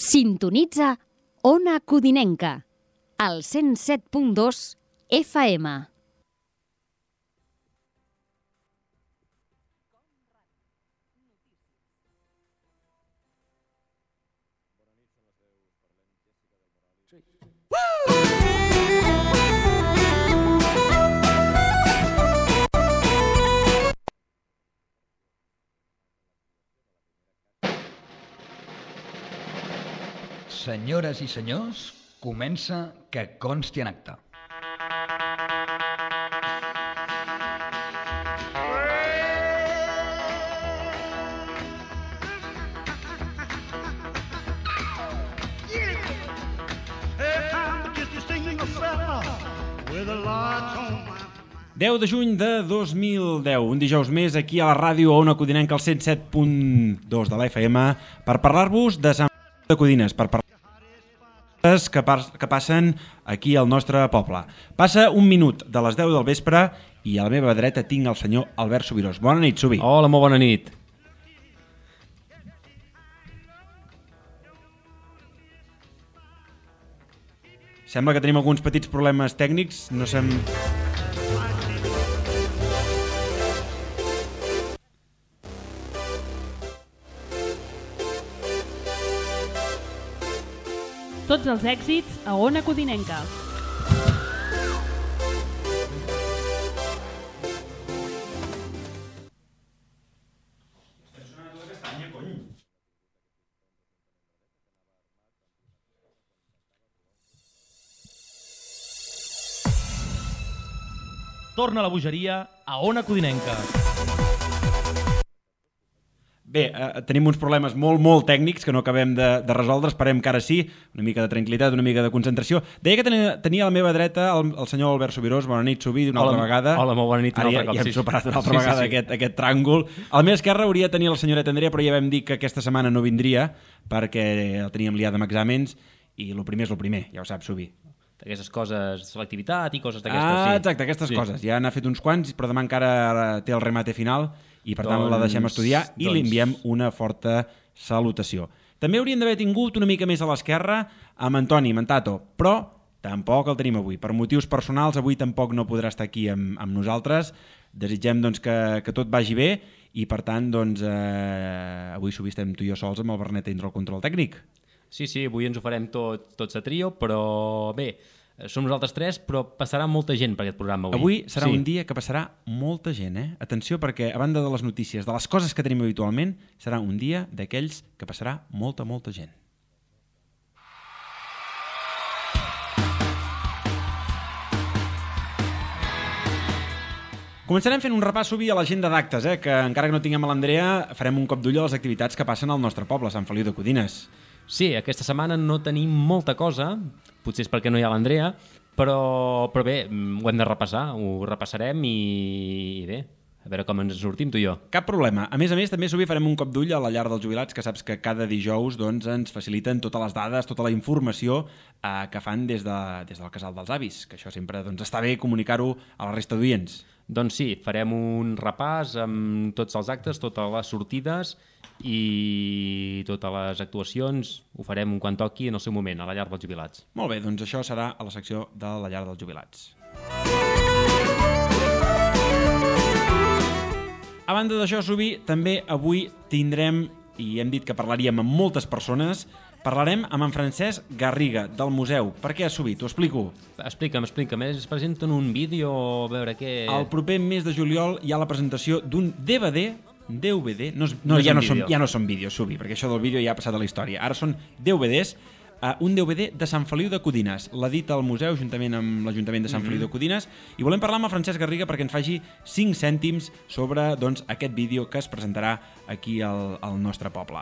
Sintonitza Ona Codinenca, al 107.2 FM. Senyores i senyors, comença Que consti en acta. ...10 de juny de 2010, un dijous més aquí a la ràdio Ona Codinenca, al 107.2 de la FM, per parlar-vos de Sant Feliu de Codines, per parlar que passen aquí al nostre poble. Passa un minut de les 10 del vespre i a la meva dreta tinc el senyor Albert Subirós. Bona nit, Subi. Hola, molt bona nit. Sembla que tenim alguns petits problemes tècnics, no sem... Tots els èxits a Ona Codinenca. Torna la bogeria a Ona Codinenca. Bé, tenim uns problemes molt tècnics que no acabem de resoldre, esperem que ara sí, una mica de tranquil·litat, una mica de concentració. Deia que tenia a la meva dreta el senyor Albert Subirós. Bona nit, Subi, una altra vegada. Hola, molt bona nit. Ara ja hem superat una altra vegada aquest tràngol. A la meva esquerra hauria de tenir la senyoreta Andrea, però ja vam dir que aquesta setmana no vindria perquè la teníem liada amb exàmens i el primer és el primer, ja ho saps, Subi. D'aquestes coses, selectivitat i coses d'aquestes, sí. Exacte, aquestes coses. Ja n'ha fet uns quants, però demà encara té el remate final i per tant la deixem estudiar i li enviem una forta salutació. També haurien d'haver tingut una mica més a l'esquerra amb Antoni, amb en Tato, però tampoc el tenim avui. Per motius personals avui tampoc no podrà estar aquí amb nosaltres. Desitgem doncs, que tot vagi bé i per tant doncs, avui Subi estem tu i jo sols amb el Bernet a dintre el control tècnic. Sí, avui ens ho farem tots a trio, però bé, som nosaltres tres, però passarà molta gent per aquest programa avui. Avui serà un dia que passarà molta gent, Atenció, perquè a banda de les notícies, de les coses que tenim habitualment, serà un dia d'aquells que passarà molta gent. Començarem fent un repàs, Subi, a l'agenda d'actes, que encara que no tinguem a l'Andrea, farem un cop d'ull a les activitats que passen al nostre poble, Sant Feliu de Codines. Sí, aquesta setmana no tenim molta cosa, potser és perquè no hi ha l'Andrea, però bé, ho hem de repassar, ho repassarem i bé, a veure com ens sortim tu i jo. Cap problema. A més, també Subi farem un cop d'ull a la llar dels jubilats, que saps que cada dijous doncs, ens faciliten totes les dades, tota la informació que fan des del casal dels avis, que això sempre està bé comunicar-ho a la resta d'oients. Doncs sí, farem un repàs amb tots els actes, totes les sortides i totes les actuacions ho farem quan toqui en el seu moment, a la llar dels jubilats. Molt bé, doncs això serà a la secció de la llar dels jubilats. A banda d'això, Subi, també avui tindrem, i hem dit que parlaríem amb moltes persones, parlarem amb en Francesc Garriga, del museu. Per què, Subi? T'ho explico. Explica'm. Es presenten un vídeo, a veure què... El proper mes de juliol hi ha la presentació d'un DVD, ja no són vídeos, Subi, perquè això del vídeo ja ha passat a la història. Ara són DVDs, un DVD de Sant Feliu de Codines. L'edita el museu juntament amb l'Ajuntament de Sant Feliu de Codines i volem parlar amb el Francesc Garriga perquè ens faci 5 cèntims sobre aquest vídeo que es presentarà aquí al nostre poble.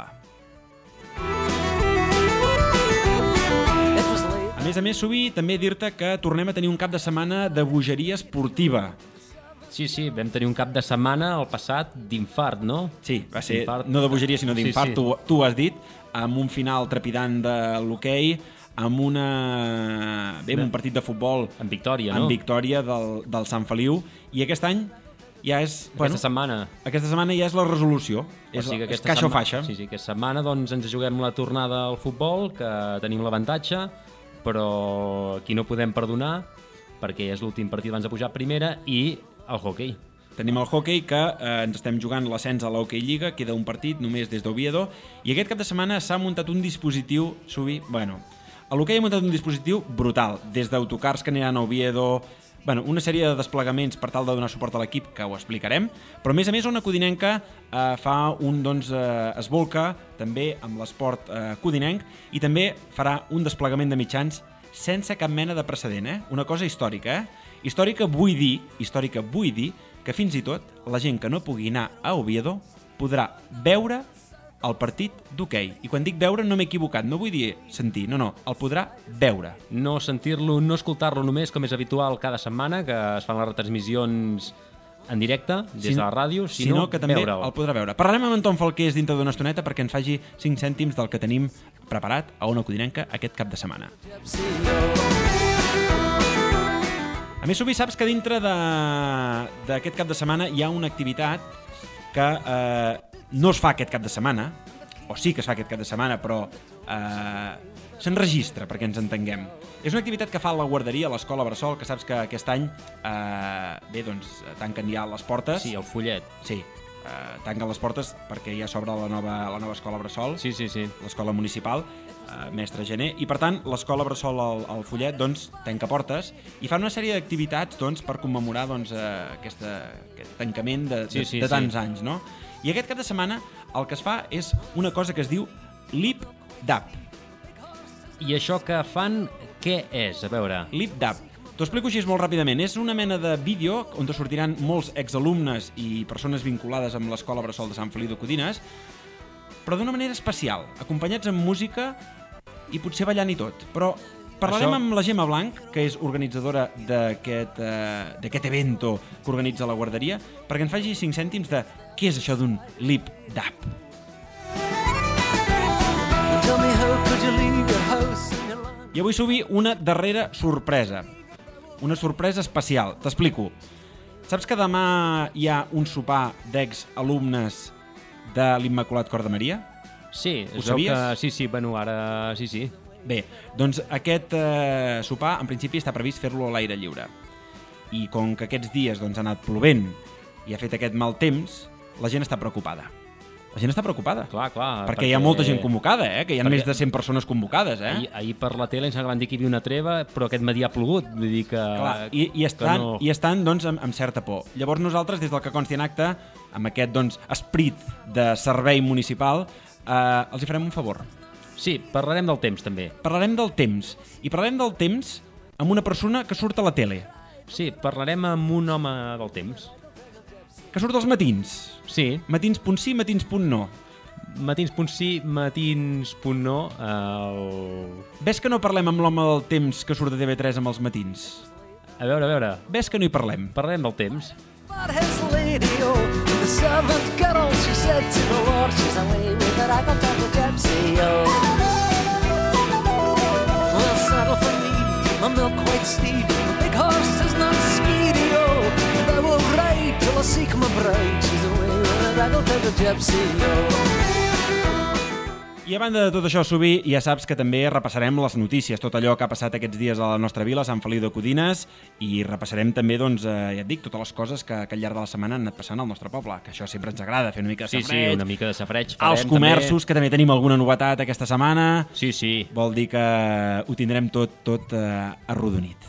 A més, Subi, també dir-te que tornem a tenir un cap de setmana de bogeria esportiva. Sí, vam tenir un cap de setmana el passat d'infart, no? Sí, va ser no de bogeria sinó d'infart, sí. Tu ho has dit, amb un final trepidant de l'hoquei, amb un partit de futbol amb victòria, no? Amb victòria del Sant Feliu, i aquest any ja és... Aquesta setmana. Aquesta setmana ja és la resolució. És caixa o faixa. Sí, aquesta setmana doncs, ens juguem la tornada al futbol, que tenim l'avantatge, però aquí no podem perdonar, perquè és l'últim partit abans de pujar a primera, i el hoquei. Tenim el hoquei, que ens estem jugant l'ascens a l'Hockey Lliga, queda un partit només des d'Oviedo, i aquest cap de setmana s'ha muntat un dispositiu, a l'hoquei ha muntat un dispositiu brutal, des d'autocars que aniran a Oviedo, una sèrie de desplegaments per tal de donar suport a l'equip, que ho explicarem, però a més Ona Codinenca es volca també amb l'esport codinenc i també farà un desplegament de mitjans sense cap mena de precedent, una cosa històrica, Històrica vull dir que fins i tot la gent que no pugui anar a Oviedo podrà veure el partit d'hoquei. I quan dic veure no m'he equivocat, no vull dir sentir, no, el podrà veure. No sentir-lo, no escoltar-lo només, com és habitual cada setmana, que es fan les retransmissions en directe, des de la ràdio, sinó que també veure'l. El podrà veure. Parlarem amb Anton Falqués dintre d'una estoneta perquè ens faci 5 cèntims del que tenim preparat a Ona Codinenca aquest cap de setmana. A més, Subi, saps que dintre d'aquest cap de setmana hi ha una activitat que no es fa aquest cap de setmana, o sí que es fa aquest cap de setmana, però s'enregistra, perquè ens entenguem. És una activitat que fa la guarderia a l'Escola Bressol, que saps que aquest any tanquen ja les portes. Sí, el follet. Sí, tanquen les portes perquè ja s'obre la nova Escola Bressol, sí. l'Escola Municipal, Mestre Gené, i per tant l'Escola Bressol al follet tanca portes i fa una sèrie d'activitats per commemorar aquest tancament de tants anys, no? I aquest cap de setmana el que es fa és una cosa que es diu Lip Dab. I això que fan, què és? A veure... Lip Dab. T'ho explico així molt ràpidament. És una mena de vídeo on sortiran molts exalumnes i persones vinculades amb l'Escola Bressol de Sant Feliu de Codines, però d'una manera especial, acompanyats amb música i potser ballant i tot. Però parlarem amb la Gemma Blanc, que és organitzadora d'aquest evento que organitza la guarderia, perquè ens faci 5 cèntims de què és això d'un Lip Dab. I avui Subi una darrera sorpresa. Una sorpresa especial. T'explico. Saps que demà hi ha un sopar d'ex-alumnes de l'Immaculat Cor de Maria? Sí, ho sabies? Sí, ara sí. Bé, doncs aquest sopar en principi està previst fer-lo a l'aire lliure. I com que aquests dies ha anat plovent i ha fet aquest mal temps, la gent està preocupada. La gent està preocupada. Clar. Perquè hi ha molta gent convocada, que hi ha més de 100 persones convocades. Ahir per la tele ens van dir que hi havia una treva, però aquest matí ha plogut. Vull dir que... Clar, i estan amb certa por. Llavors nosaltres, des del que consti en acte, amb aquest esperit de servei municipal, els hi farem un favor. Sí, parlarem del temps, també. Parlarem del temps. I parlarem del temps amb una persona que surt a la tele. Sí, parlarem amb un home del temps. Que surt als matins. Sí. Matins.sí, matins.no. Matins.sí, matins.no. Ves que no parlem amb l'home del temps que surt de TV3 amb els matins? A veure. Ves que no hi parlem? Parlem del temps. I a banda de tot això, Subi, ja saps que també repassarem les notícies, tot allò que ha passat aquests dies a la nostra vila, a Sant Feliu de Codines, i repassarem també, ja et dic, totes les coses que al llarg de la setmana han anat passant al nostre poble, que això sempre ens agrada, fer una mica de safreig. Sí, una mica de safreig. Els comerços, també, que també tenim alguna novetat aquesta setmana. Sí. Vol dir que ho tindrem tot arrodonit.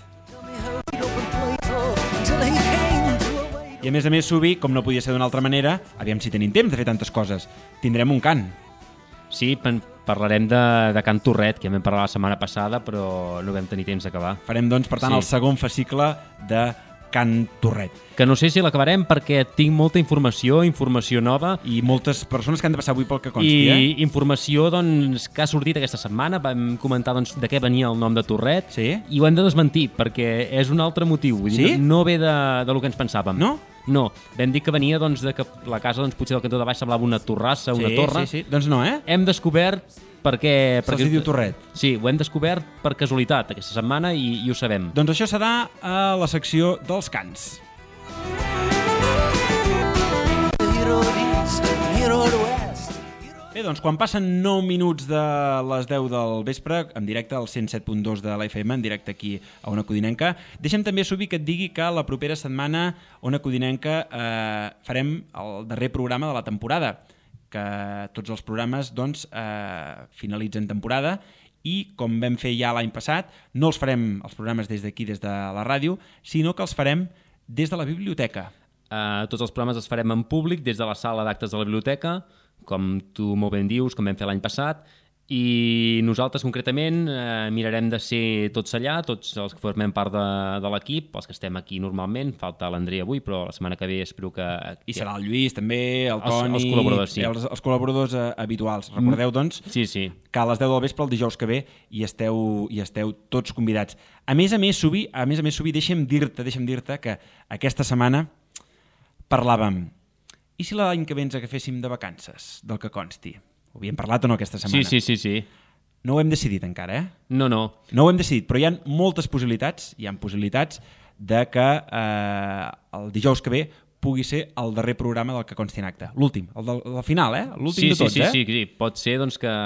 I a més, Subi, com no podia ser d'una altra manera, aviam si tenim temps de fer tantes coses, tindrem un cant. Sí, parlarem de Can Torret, que ja vam parlar la setmana passada, però no vam tenir temps d'acabar. Farem, doncs, per tant, el segon fascicle de Can Torret. Que no sé si l'acabarem perquè tinc molta informació nova. I moltes persones que han de passar avui pel que consti, I informació, doncs, que ha sortit aquesta setmana. Vam comentar, doncs, de què venia el nom de Torret. Sí? I ho hem de desmentir, perquè és un altre motiu. Vull dir, no ve de lo que ens pensàvem. No? No, vam dir que venia de que la casa potser del cantó de baix semblava una torrassa, una torre. Sí. Doncs no, Hem descobert perquè se'ls diu Torret. Sí, ho hem descobert per casualitat aquesta setmana i ho sabem. Doncs això serà a la secció dels cants. Bé, doncs quan passen 9 minuts de les 10 del vespre, en directe al 107.2 de la FM, en directe aquí a Ona Codinenca, deixa'm també, Subi, que et digui que la propera setmana Ona Codinenca farem el darrer programa de la temporada, que tots els programes doncs, finalitzen temporada i, com vam fer ja l'any passat, no els farem els programes des d'aquí, des de la ràdio, sinó que els farem des de la biblioteca. Tots els programes els farem en públic des de la sala d'actes de la biblioteca, com tu molt ben dius, com vam fer l'any passat, i nosaltres concretament mirarem de ser tots allà, tots els que formem part de l'equip, els que estem aquí normalment, falta l'Andrea avui, però la setmana que ve espero que... I serà el Lluís també, el Toni... Els col·laboradors, sí. Els col·laboradors habituals. Recordeu, doncs, sí. que a les 10 del vespre, el dijous que ve, hi esteu tots convidats. A més a més, Subi, deixa'm dir-te que aquesta setmana parlàvem. I si l'any que ve ens agaféssim de vacances, del que consti? Ho havíem parlat o no aquesta setmana? Sí. No ho hem decidit encara, eh? No. No ho hem decidit, però hi ha moltes possibilitats, de que el dijous que ve pugui ser el darrer programa del que consti en acte. L'últim, el del final, l'últim de tots, Sí. Pot ser doncs, que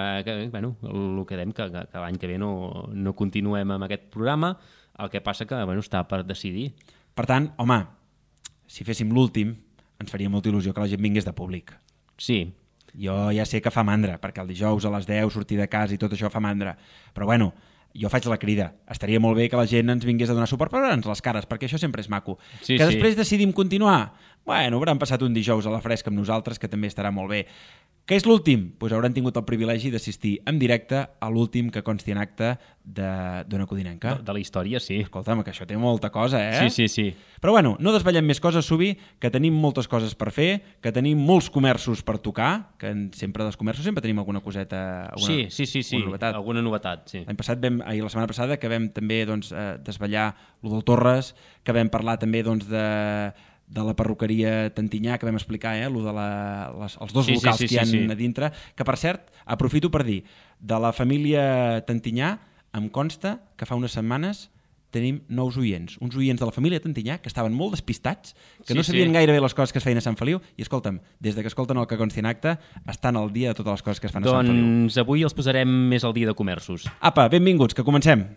el que dèiem, que l'any que ve no continuem amb aquest programa, el que passa que està per decidir. Per tant, home, si féssim l'últim, ens faria molta il·lusió que la gent vingués de públic. Sí. Jo ja sé que fa mandra, perquè el dijous a les 10 sortir de casa i tot això fa mandra. Però bueno, jo faig la crida. Estaria molt bé que la gent ens vingués a donar suport per veure'ns les cares, perquè això sempre és maco. Sí, després decidim continuar? Bueno, hauran passat un dijous a la fresca amb nosaltres, que també estarà molt bé. Què és l'últim? Doncs hauran tingut el privilegi d'assistir en directe a l'últim que consti en acte d'Ona Codinenca. De la història, sí. Escolta'm, que això té molta cosa, eh? Sí. Però bueno, no desvetllem més coses, Subi, que tenim moltes coses per fer, que tenim molts comerços per tocar, que sempre dels comerços sempre tenim alguna coseta, alguna novetat. Alguna novetat, sí. La setmana passada, que vam també desvetllar lo del Torres, que vam parlar també de la perruqueria Tantinyà, que vam explicar, els dos locals que hi ha a dintre, que per cert, aprofito per dir, de la família Tantinyà em consta que fa unes setmanes tenim nous oients, uns oients de la família Tantinyà que estaven molt despistats, que no sabien gaire bé les coses que es feien a Sant Feliu, i escolta'm, des que escolten el que consti en acte, estan al dia de totes les coses que es fan a Sant Feliu. Doncs avui els posarem més al dia de comerços. Apa, benvinguts, que comencem.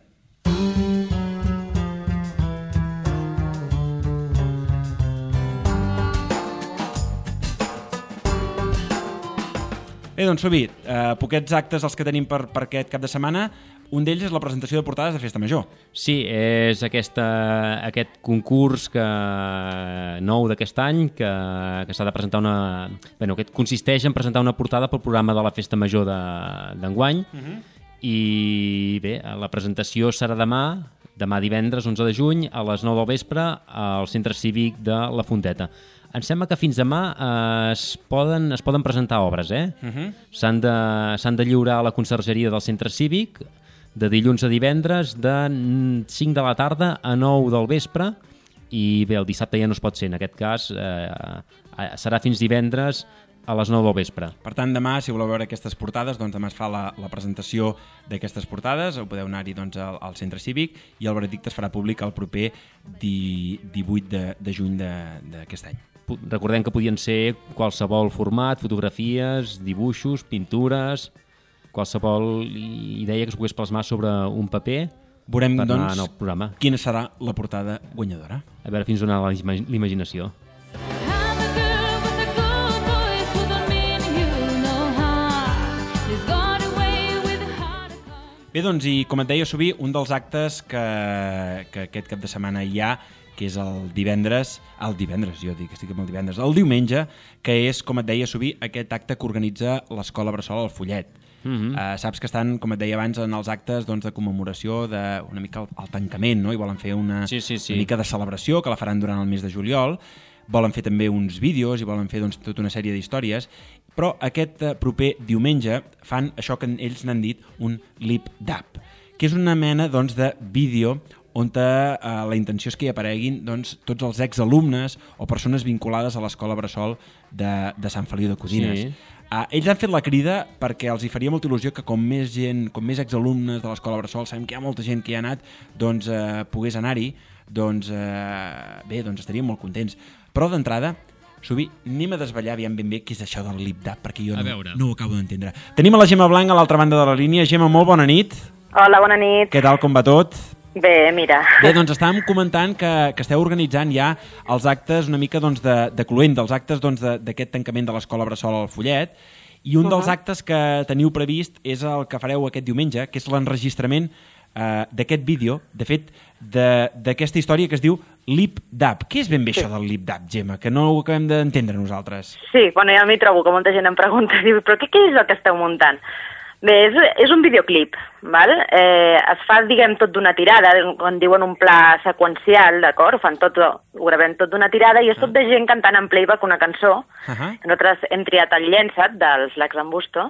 Bé, doncs, Subi, poquets actes els que tenim per aquest cap de setmana. Un d'ells és la presentació de portades de Festa Major. Sí, és aquest concurs nou d'aquest any que s'ha de presentar que consisteix en presentar una portada pel programa de la Festa Major d'enguany. I bé, la presentació serà demà divendres 11 de juny a les 9 del vespre al Centre Cívic de la Fonteta. Em sembla que fins demà es poden presentar obres, S'han de lliurar a la consergeria del Centre Cívic de dilluns a divendres de 5 de la tarda a 9 del vespre, i bé, el dissabte ja no es pot ser, en aquest cas serà fins divendres a les 9 del vespre. Per tant, demà, si voleu veure aquestes portades, doncs demà es fa la presentació d'aquestes portades, podeu anar-hi al Centre Cívic, i el veredicte es farà públic el proper 18 de juny d'aquest any. Recordem que podien ser qualsevol format, fotografies, dibuixos, pintures, qualsevol idea que es pogués plasmar sobre un paper. Veurem, per doncs, anar al programa. Quina serà la portada guanyadora. A veure fins on ha l'imaginació. Bé, doncs, i com et deia, Subi, un dels actes que aquest cap de setmana hi ha, que és el diumenge, que és, com et deia, Subi, aquest acte que organitza l'Escola Bressol al Follet. Saps que estan, com et deia abans, en els actes de commemoració d'una mica el tancament, no? I volen fer una mica de celebració, que la faran durant el mes de juliol. Volen fer també uns vídeos i volen fer tota una sèrie d'històries, però aquest proper diumenge fan això que ells n'han dit un lip dub, que és una mena de vídeo on la intenció és que hi apareguin tots els exalumnes o persones vinculades a l'Escola Bressol de Sant Feliu de Codines. Sí. Ells han fet la crida perquè els hi faria molta il·lusió que com més exalumnes de l'Escola Bressol, sabem que hi ha molta gent que hi ha anat, pogués anar-hi, bé, estarien molt contents. Però d'entrada Subi, anem a desvetllar aviam ben bé què és això del lip-dub, perquè jo no ho acabo d'entendre. Tenim a la Gemma Blanc a l'altra banda de la línia. Gemma, molt bona nit. Hola, bona nit. Què tal, com va tot? Bé, mira. Bé, doncs estàvem comentant que esteu organitzant ja els actes una mica doncs, de Cluenda, els actes doncs, d'aquest tancament de l'Escola Bressol al Follet, i un dels actes que teniu previst és el que fareu aquest diumenge, que és l'enregistrament d'aquest vídeo, de fet, d'aquesta història que es diu Lip-Dub. Què és ben bé això del Lip-Dub, Gemma? Que no ho acabem d'entendre nosaltres. Sí, bueno, ja m'hi trobo, que molta gent em pregunta, diu, però què és el que esteu muntant? Bé, és un videoclip, val? Es fa, diguem, tot d'una tirada, quan diuen un pla seqüencial, d'acord? Ho gravem tot d'una tirada i és tot de gent cantant en playback una cançó. Nosaltres hem triat el Llença't, dels Lacs en Busto,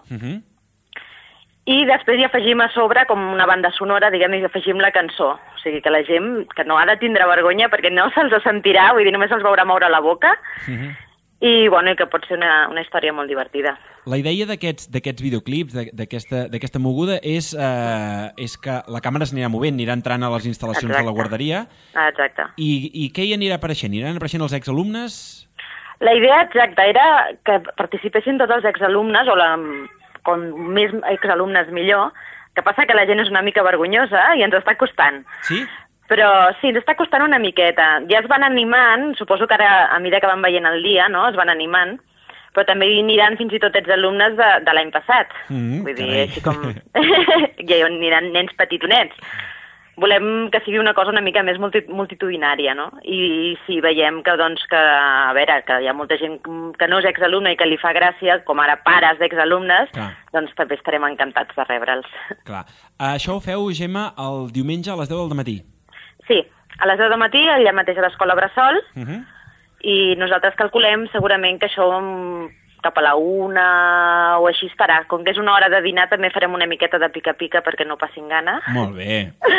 i després hi afegim a sobre com una banda sonora, diguem, i afegim la cançó. O sigui que la gent que no ha de tindre vergonya perquè no se'ls sentirà, vull dir, només se'ls veurà moure la boca, i bueno, i que pot ser una història molt divertida. La idea d'aquests videoclips, d'aquesta moguda, és que la càmera s'anirà movent, anirà entrant a les instal·lacions de la guarderia. Exacte. I què hi anirà apareixent? Aniran apareixent els exalumnes? La idea exacta era que participessin tots els exalumnes, o com més exalumnes millor, que passa que la gent és una mica vergonyosa i ens està costant. Sí? Però sí, ens està costant una miqueta. Ja es van animant, suposo que ara, a mesura que van veient el dia, no?, es van animant, però també hi aniran fins i tot exalumnes de l'any passat. Vull dir, així com... ja hi aniran nens petitonets. Volem que sigui una cosa una mica més multitudinària, no? I si veiem que, doncs, a veure, que hi ha molta gent que no és exalumne i que li fa gràcia, com ara pares d'exalumnes, doncs també estarem encantats de rebre'ls. Clar. Això ho feu, Gemma, el diumenge a les 10 del matí? Sí, a les 10 del matí, allà mateix a l'Escola Bressol, i nosaltres calculem segurament que això cap a la 1 o així estarà. Com que és una hora de dinar, també farem una miqueta de pica-pica perquè no passin gana. Molt bé.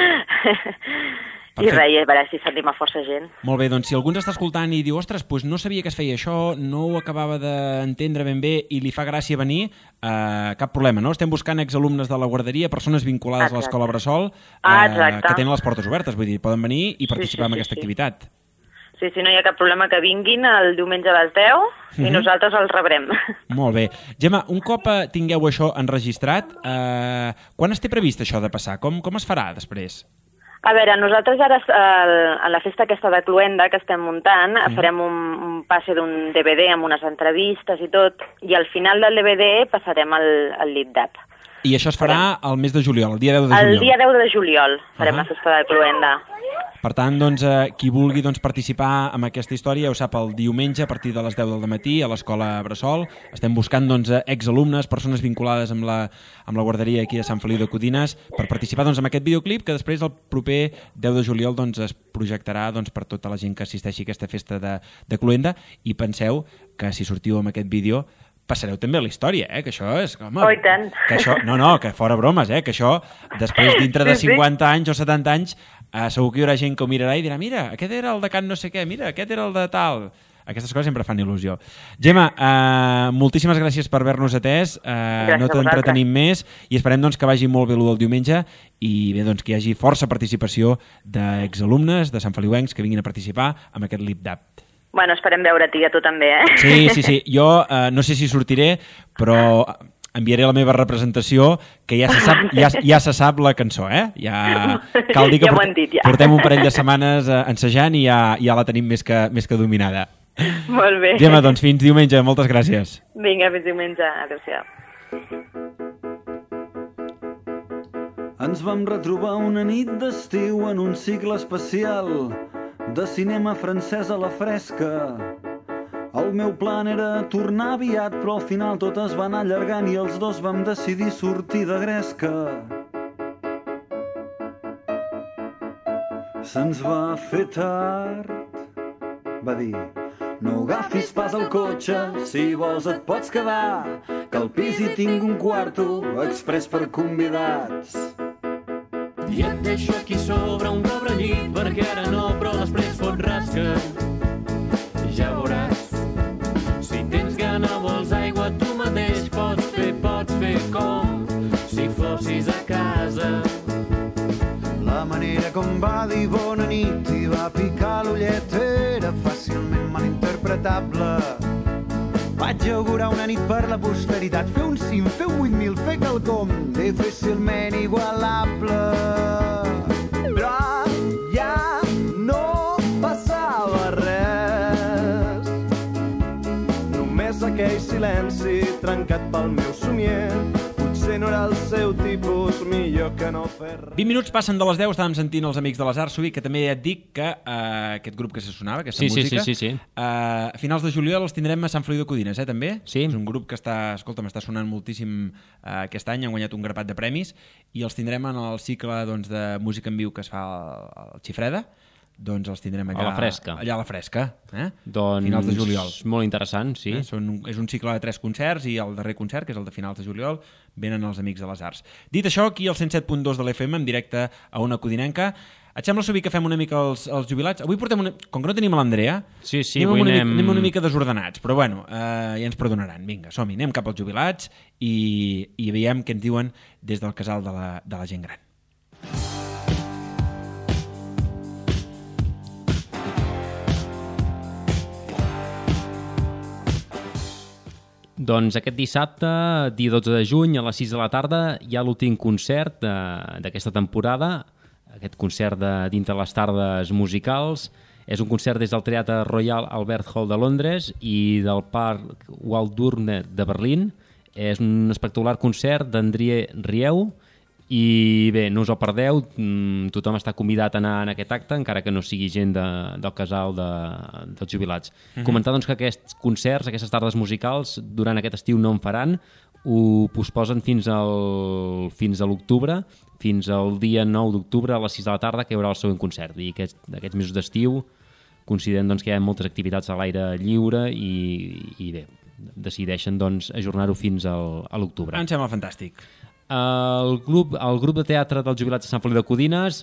I res, a veure si s'anima força gent. Molt bé, doncs si algú ens està escoltant i diu ostres, doncs no sabia que es feia això, no ho acabava d'entendre ben bé i li fa gràcia venir, cap problema, no? Estem buscant exalumnes de la guarderia, persones vinculades a l'Escola Bressol, que tenen les portes obertes, vull dir, poden venir i participar en aquesta activitat. Sí, no hi ha cap problema que vinguin el diumenge a les 10 i nosaltres els rebrem. Molt bé. Gemma, un cop tingueu això enregistrat, quan es té previst això de passar? Com es farà després? A veure, nosaltres ara a la festa aquesta de Cluenda que estem muntant farem un passe d'un DVD amb unes entrevistes i tot, i al final del DVD passarem el Lip-Dub. I això es farà el mes de juliol, el dia 10 de juliol? El dia 10 de juliol farem la festa de Cluenda. Per tant, doncs, qui vulgui participar en aquesta història ja ho sap, el diumenge a partir de les 10 del matí a l'Escola Bressol. Estem buscant exalumnes, persones vinculades amb la guarderia aquí a Sant Feliu de Codines per participar en aquest videoclip que després el proper 10 de juliol es projectarà per tota la gent que assisteixi a aquesta festa de Cluenda, i penseu que si sortiu amb aquest vídeo passareu també a la història, que això és... Home, i tant. Que això, que fora bromes, que això després dintre de 50 anys o 70 anys segur que hi haurà gent que ho mirarà i dirà mira, aquest era el de Can no sé què, mira, aquest era el de tal... Aquestes coses sempre fan il·lusió. Gemma, moltíssimes gràcies per haver-nos atès, no t'entretenim més i esperem que vagi molt bé el del diumenge i bé, que hi hagi força participació d'exalumnes de Sant Feliuencs que vinguin a participar en aquest Lip-Dub. Bueno, esperem veure't i a tu també, Sí. Jo no sé si sortiré, però enviaré la meva representació, que ja se sap la cançó, Cal dir que portem un parell de setmanes ensejant i ja la tenim més que dominada. Molt bé. Gemma, doncs fins diumenge, moltes gràcies. Vinga, fins diumenge, adéu-siau. Ens vam retrobar una nit d'estiu en un cicle especial de cinema francès a la fresca. El meu plan era tornar aviat, però al final tot es va anar allargant i els dos vam decidir sortir de gresca. Se'ns va fer tard, va dir, no agafis pas el cotxe, si vols et pots quedar, que al pis hi tinc un quarto express per convidats. I et deixo aquí sobre un cobrellit, perquè ara no, però després fot rasca. Ja veuràs, si tens gana, vols aigua, tu mateix pots fer com si fossis a casa. La manera com va dir bona nit i va picar l'ullet era fàcilment malinterpretable. vaig augurar una nit per la posteritat. Fer un cim, fer un 8.000, fer quelcom difícilment igualable. Però ja no passava res. Només aquell silenci trencat pel meu somier. Potser no era el seu tipus, millor que no fer res. 20 minuts passen de les 10, estàvem sentint els Amics de les Arts, que també ja et dic que aquest grup que se sonava, aquesta música, sí. A finals de juliol els tindrem a Sant Feliu de Codines, també? Sí. És un grup que està sonant moltíssim aquest any, han guanyat un grapat de premis, i els tindrem en el cicle de música en viu que es fa al Xifreda, doncs els tindrem allà a la fresca. Allà a la fresca, doncs, finals de juliol. Molt interessant, sí. És un cicle de 3 concerts i el darrer concert, que és el de finals de juliol, venen els Amics de les Arts. Dit això, aquí al 107.2 de l'FM, en directe a Ona Codinenca. Et sembla, Sobi, que fem una mica els jubilats? Avui portem com que no tenim l'Andrea, anem una mica desordenats, però bueno, ja ens perdonaran. Vinga, som-hi, anem cap als jubilats i veiem què ens diuen des del casal de la gent gran. Doncs aquest dissabte, dia 12 de juny, a les 6 de la tarda, hi ha l'últim concert d'aquesta temporada, aquest concert dintre les tardes musicals. És un concert des del Teatre Royal Albert Hall de Londres i del Parc Waldorf de Berlín. És un espectacular concert d'André Rieu i bé, no us el perdeu, tothom està convidat a anar en aquest acte, encara que no sigui gent del casal dels jubilats. Comentar doncs que aquests concerts, aquestes tardes musicals, durant aquest estiu no en faran, ho posposen fins a l'octubre, fins al dia 9 d'octubre a les 6 de la tarda, que hi haurà el següent concert. I aquests mesos d'estiu consideren doncs, que hi ha moltes activitats a l'aire lliure i bé, decideixen doncs, ajornar-ho fins a l'octubre. Em sembla fantàstic. El grup de teatre dels jubilats de Sant Feliu de Codines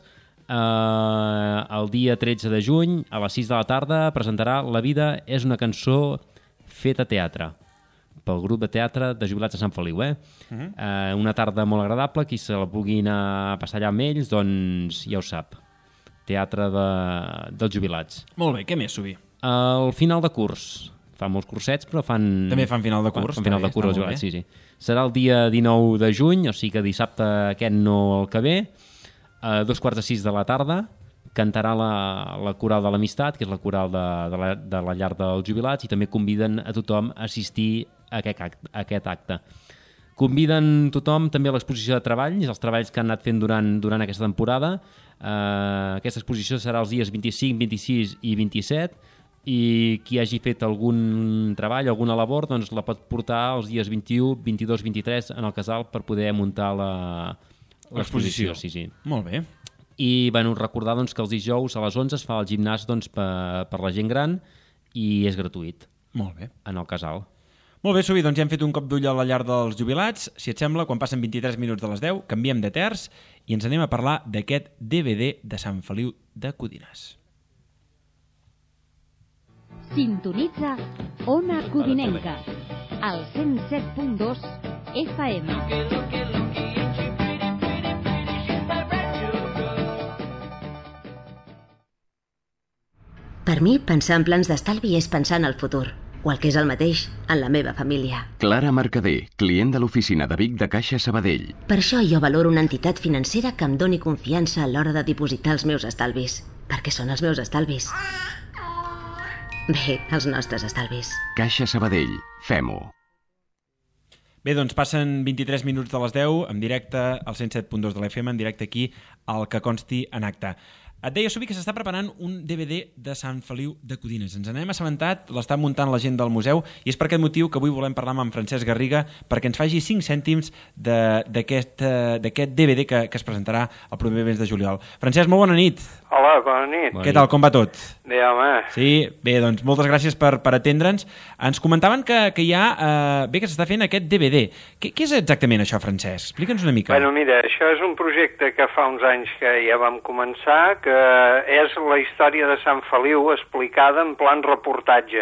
el dia 13 de juny a les 6 de la tarda presentarà La vida és una cançó feta a teatre pel grup de teatre de jubilats de Sant Feliu. Una tarda molt agradable, qui se la vulgui anar a passar allà amb ells, doncs ja ho sap. Teatre dels jubilats. Molt bé, què més, Sobi? El final de curs. Fan molts cursets, però també fan final de curs. Fan final de curs els jubilats, sí. Serà el dia 19 de juny, o sigui que dissabte aquest no el que ve, a 2:45 de la tarda, cantarà la Coral de l'Amistat, que és la coral de la llar dels jubilats, i també conviden a tothom a assistir a aquest acte. Conviden tothom també a l'exposició de treballs, els treballs que han anat fent durant aquesta temporada. Aquesta exposició serà els dies 25, 26 i 27, i qui hagi fet algun treball, alguna labor, doncs la pot portar els dies 21, 22, 23 en el casal per poder muntar l'exposició. Sí. Molt bé. I recordar doncs, que els dijous a les 11 es fa el gimnàs doncs, per la gent gran i és gratuït. Molt bé. En el casal. Molt bé, Sobi, doncs ja hem fet un cop d'ull a la llar dels jubilats. Si et sembla, quan passen 23 minuts de les 10, canviem de terç i ens anem a parlar d'aquest DVD de Sant Feliu de Codines. Sintonitza Ona Codinenca, al 107.2 FM. Per mi, pensar en plans d'estalvi és pensar en el futur, o el que és el mateix, en la meva família. Clara Mercader, client de l'oficina de Vic de Caixa Sabadell. Per això jo valoro una entitat financera que em doni confiança a l'hora de dipositar els meus estalvis, perquè són els meus estalvis. Bé, els nostres estalvis. Caixa Sabadell, fem-ho. Bé, doncs passen 23 minuts de les 10 en directe al 107.2 de l'FM, en directe aquí al Que consti en acte. Et deia, Sobi, que s'està preparant un DVD de Sant Feliu de Codines. Ens n'hem assabentat, l'està muntant la gent del museu, i és per aquest motiu que avui volem parlar amb en Francesc Garriga perquè ens faci 5 cèntims d'aquest DVD que es presentarà el proper mes de juliol. Francesc, molt bona nit. Hola, bona nit. Què tal, com va tot? Bé, home. Sí, bé, doncs moltes gràcies per atendre'ns. Ens comentaven que hi ha, que s'està fent aquest DVD. Què és exactament això, Francesc? Explica'ns una mica. Bueno, mira, això és un projecte que fa uns anys que ja vam començar, que és la història de Sant Feliu explicada en plan reportatge.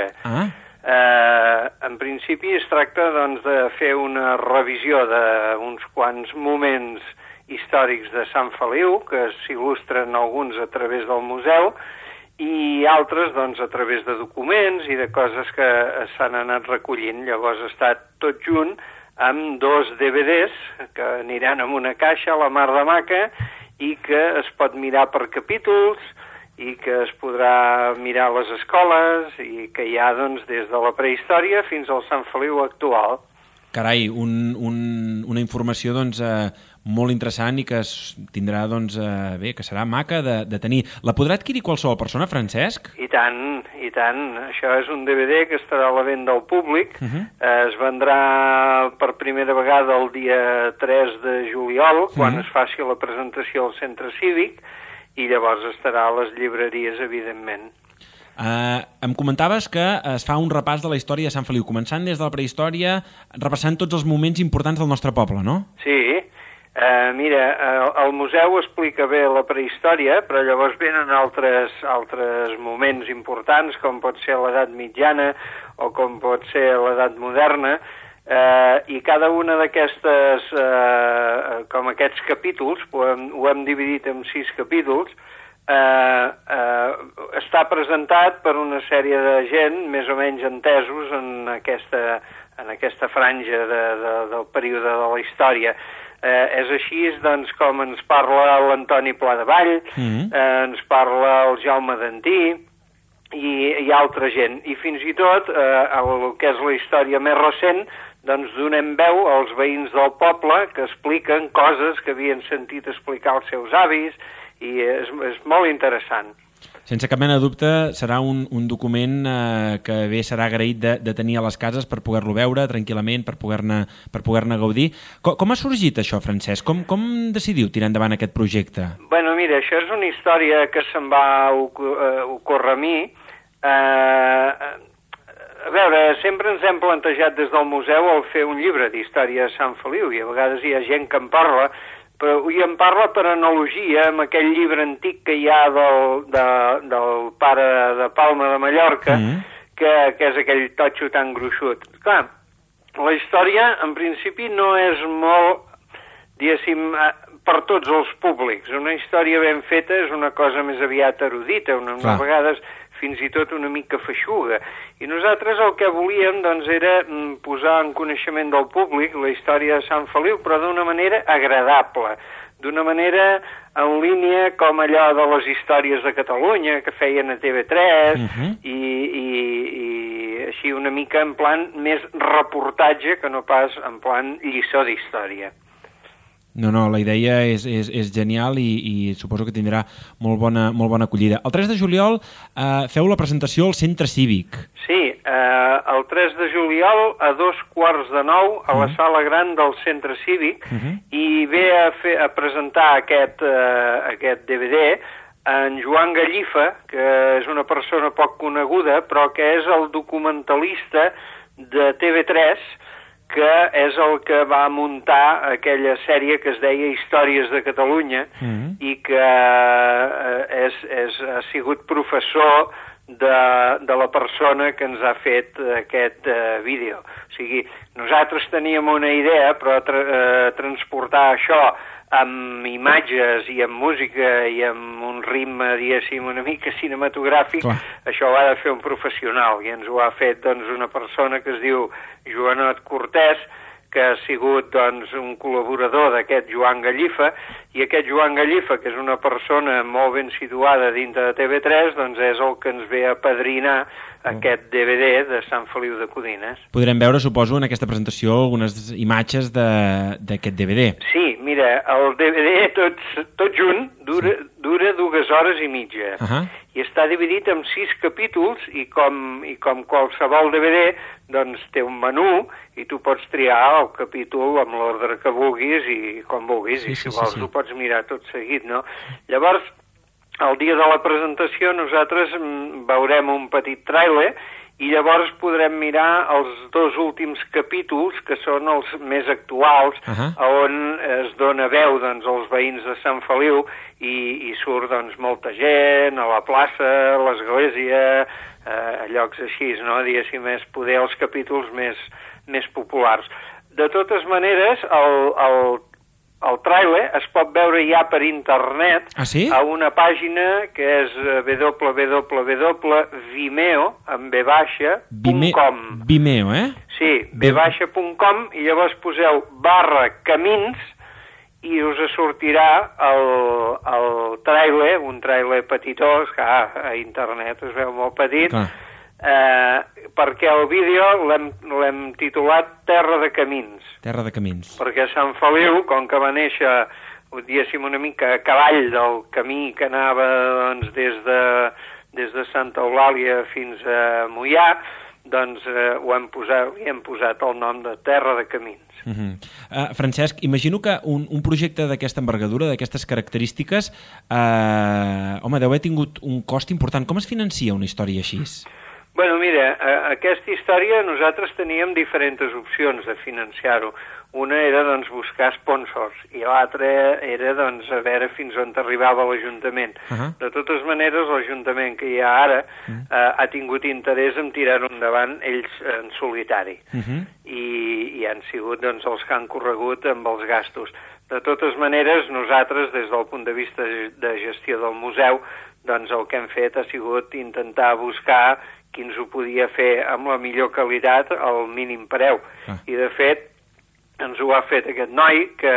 En principi es tracta doncs, de fer una revisió d'uns quants moments històrics de Sant Feliu, que s'il·lustren alguns a través del museu, i altres doncs, a través de documents i de coses que s'han anat recollint. Llavors està tot junt amb 2 DVDs que aniran en una caixa a la mar de maca i que es pot mirar per capítols i que es podrà mirar a les escoles i que hi ha doncs, des de la prehistòria fins al Sant Feliu actual. Carai, una informació doncs, molt interessant i que tindrà, doncs, bé, que serà maca de tenir. La podrà adquirir qualsevol persona, Francesc? I tant, i tant. Això és un DVD que estarà a la venda al públic. Es vendrà per primera vegada el dia 3 de juliol, quan es faci la presentació al centre cívic, i llavors estarà a les llibreries, evidentment. Em comentaves que es fa un repàs de la història de Sant Feliu, començant des de la prehistòria, repassant tots els moments importants del nostre poble, no? Sí. Mira, el museu explica bé la prehistòria, però llavors venen altres moments importants, com pot ser l'edat mitjana o com pot ser l'edat moderna, i cada una d'aquestes, com aquests capítols, ho hem dividit en 6 capítols, està presentat per una sèrie de gent més o menys entesos en aquesta franja del període de la història. És així doncs, com ens parla l'Antoni Pla de Vall, ens parla el Jaume d'Antí i altra gent. I fins i tot, el que és la història més recent, doncs donem veu als veïns del poble que expliquen coses que havien sentit explicar els seus avis, i és molt interessant. Sense cap mena de dubte serà un document que bé serà agraït de tenir a les cases per poder-lo veure tranquil·lament, per poder-ne gaudir. Com ha sorgit això, Francesc? Com decidiu tirar endavant aquest projecte? Bueno, mira, això és una història que se'm va ocórrer a mi. A veure, sempre ens hem plantejat des del museu el fer un llibre d'història de Sant Feliu, i a vegades hi ha gent que en parla, però avui em parla per analogia amb aquell llibre antic que hi ha del pare de Palma de Mallorca, que és aquell totxo tan gruixut. Clar, la història, en principi, no és molt, diguéssim, per tots els públics. Una història ben feta és una cosa més aviat erudita, unes vegades fins i tot una mica feixuga. I nosaltres el que volíem doncs, era posar en coneixement del públic la història de Sant Feliu, però d'una manera agradable, d'una manera en línia com allò de les històries de Catalunya que feien a TV3 i així una mica en plan més reportatge que no pas en plan lliçó d'història. No, la idea és genial i suposo que tindrà molt bona acollida. El 3 de juliol feu la presentació al Centre Cívic. Sí, el 3 de juliol a 8:45 a la sala gran del Centre Cívic i ve a presentar aquest DVD en Joan Gallifa, que és una persona poc coneguda, però que és el documentalista de TV3, que és el que va muntar aquella sèrie que es deia Històries de Catalunya i que ha sigut professor de la persona que ens ha fet aquest vídeo. O sigui, nosaltres teníem una idea, però transportar això amb imatges i amb música i amb un ritme, diguéssim, una mica cinematogràfic, això ho ha de fer un professional, i ens ho ha fet doncs, una persona que es diu Joanot Cortés, que ha sigut doncs, un col·laborador d'aquest Joan Gallifa, i aquest Joan Gallifa, que és una persona molt ben situada dintre de TV3, doncs és el que ens ve a padrinar aquest DVD de Sant Feliu de Codines. Podrem veure, suposo, en aquesta presentació algunes imatges d'aquest DVD. Sí, mira, el DVD tot junt dura 2 hores i mitja i està dividit en 6 capítols i com qualsevol DVD doncs té un menú i tu pots triar el capítol amb l'ordre que vulguis i com vulguis, i si vols ho pots mirar tot seguit, no? Llavors, el dia de la presentació nosaltres veurem un petit tràiler i llavors podrem mirar els 2 últims capítols, que són els més actuals, on es dona veu doncs, als veïns de Sant Feliu i surt doncs, molta gent, a la plaça, a l'església, a llocs així, no? Diguéssim, és poder els capítols més populars. De totes maneres, el tràiler es pot veure ja per internet a una pàgina que és www.vimeo.com. Vimeo, Sí, vbaixa.com, i llavors poseu /camins i us sortirà el tràiler, un tràiler petitós, que a internet es veu molt petit, perquè el vídeo l'hem titulat Terra de Camins. Terra de Camins. Perquè Sant Feliu, com que va néixer, diguéssim, una mica a cavall del camí que anava doncs, des de Santa Eulàlia fins a Moià, doncs li hem posat el nom de Terra de Camins. Francesc, imagino que un projecte d'aquesta envergadura, d'aquestes característiques, home, deu haver tingut un cost important. Com es financia una història així? Bueno, mira, aquesta història nosaltres teníem diferents opcions de financiar-ho. Una era, doncs, buscar sponsors i l'altra era, doncs, a veure fins on arribava l'Ajuntament. De totes maneres, l'Ajuntament que hi ha ara ha tingut interès en tirar-ho endavant ells en solitari. I han sigut, doncs, els que han corregut amb els gastos. De totes maneres, nosaltres, des del punt de vista de gestió del museu, doncs el que hem fet ha sigut intentar buscar qui ens ho podia fer amb la millor qualitat al mínim preu. I, de fet, ens ho ha fet aquest noi, que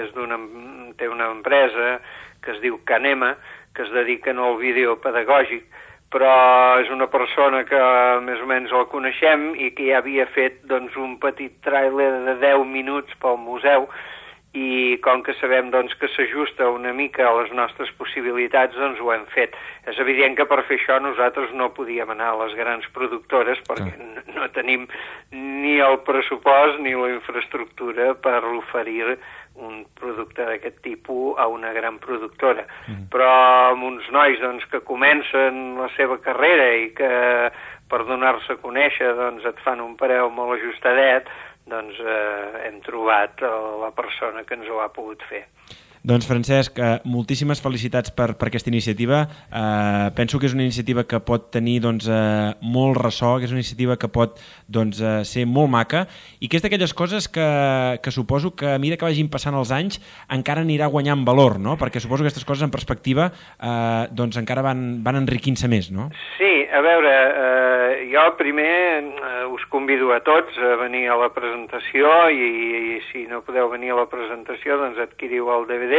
té una empresa que es diu Canema, que es dedica al vídeo pedagògic, però és una persona que més o menys el coneixem i que ja havia fet, doncs, un petit tràiler de 10 minuts pel museu, i com que sabem, doncs, que s'ajusta una mica a les nostres possibilitats, doncs ho hem fet. És evident que per fer això nosaltres no podíem anar a les grans productores perquè no tenim ni el pressupost ni la infraestructura per oferir un producte d'aquest tipus a una gran productora. Però amb uns nois, doncs, que comencen la seva carrera i que per donar-se a conèixer, doncs, et fan un preu molt ajustadet, doncs hem trobat la persona que ens ho ha pogut fer. Doncs, Francesc, moltíssimes felicitats per aquesta iniciativa. Penso que és una iniciativa que pot tenir, doncs, molt ressò, que és una iniciativa que pot, doncs, ser molt maca i que és d'aquelles coses que suposo que a mesura que vagin passant els anys encara anirà guanyant valor, no? Perquè suposo que aquestes coses en perspectiva doncs encara van enriquint-se més, no? Sí, a veure, jo primer us convido a tots a venir a la presentació i si no podeu venir a la presentació, doncs adquiriu el DVD,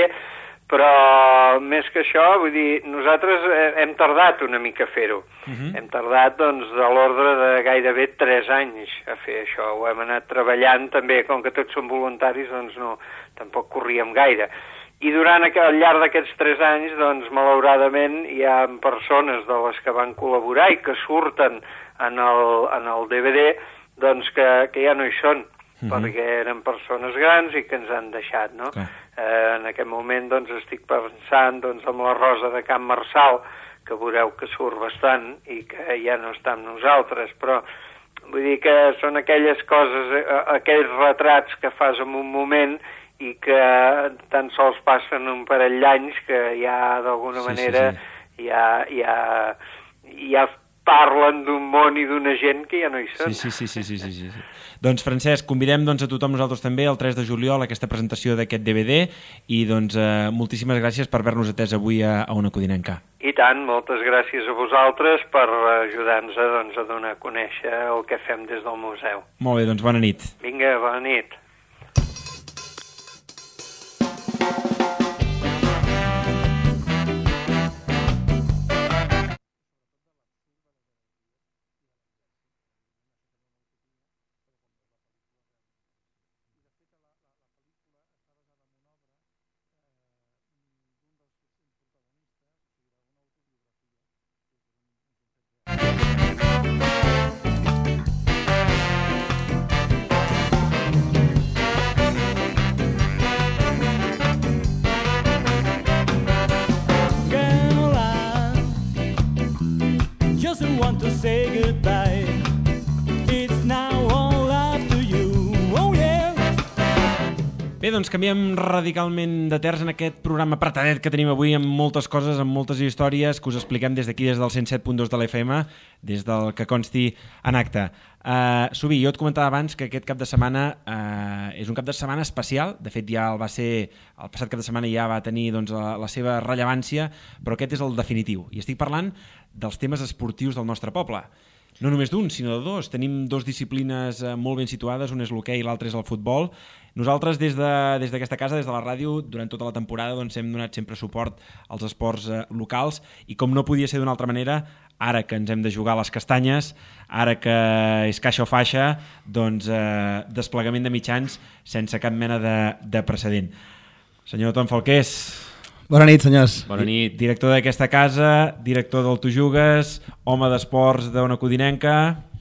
però més que això, vull dir, nosaltres hem tardat una mica a fer-ho. Hem tardat, doncs, de l'ordre de gairebé 3 anys a fer això. Ho hem anat treballant també, com que tots som voluntaris, doncs no, tampoc corríem gaire. I durant al llarg d'aquests 3 anys, doncs, malauradament, hi ha persones de les que van col·laborar i que surten en el DVD, doncs, que ja no hi són, perquè eren persones grans i que ens han deixat, no? En aquest moment, doncs, estic pensant, doncs, amb la Rosa de Can Marçal, que veureu que surt bastant i que ja no està amb nosaltres, però vull dir que són aquelles coses, aquells retrats que fas en un moment i que tan sols passen un parell d'anys que ja d'alguna manera ja parlen d'un món i d'una gent que ja no hi són. Sí. Doncs, Francesc, convidem, doncs, a tothom, nosaltres també, el 3 de juliol, a aquesta presentació d'aquest DVD i, doncs, moltíssimes gràcies per haver-nos atès avui a Ona Codinenca. I tant, moltes gràcies a vosaltres per ajudar-nos a donar a conèixer el que fem des del museu. Molt bé, doncs bona nit. Vinga, bona nit. doncs canviem radicalment de terç en aquest programa apretadet que tenim avui, amb moltes coses, amb moltes històries que us expliquem des d'aquí, des del 107.2 de l'FM, des del que consti en acte. Subi, jo et comentava abans que aquest cap de setmana és un cap de setmana especial. De fet, ja el va ser, el passat cap de setmana ja va tenir doncs, la seva rellevància, però aquest és el definitiu. I estic parlant dels temes esportius del nostre poble. No només d'un, sinó de dos. Tenim dos disciplines molt ben situades, un és l'hoquei i l'altre és el futbol. Nosaltres, des d'aquesta casa, des de la ràdio, durant tota la temporada doncs, hem donat sempre suport als esports locals i com no podia ser d'una altra manera, ara que ens hem de jugar a les castanyes, ara que és caixa o faixa, doncs desplegament de mitjans sense cap mena de precedent. Senyor Tom Falqués... Bona nit, senyors. Bona nit. Director d'aquesta casa, director del Tu Jugues, home d'esports d'Ona Codinenca.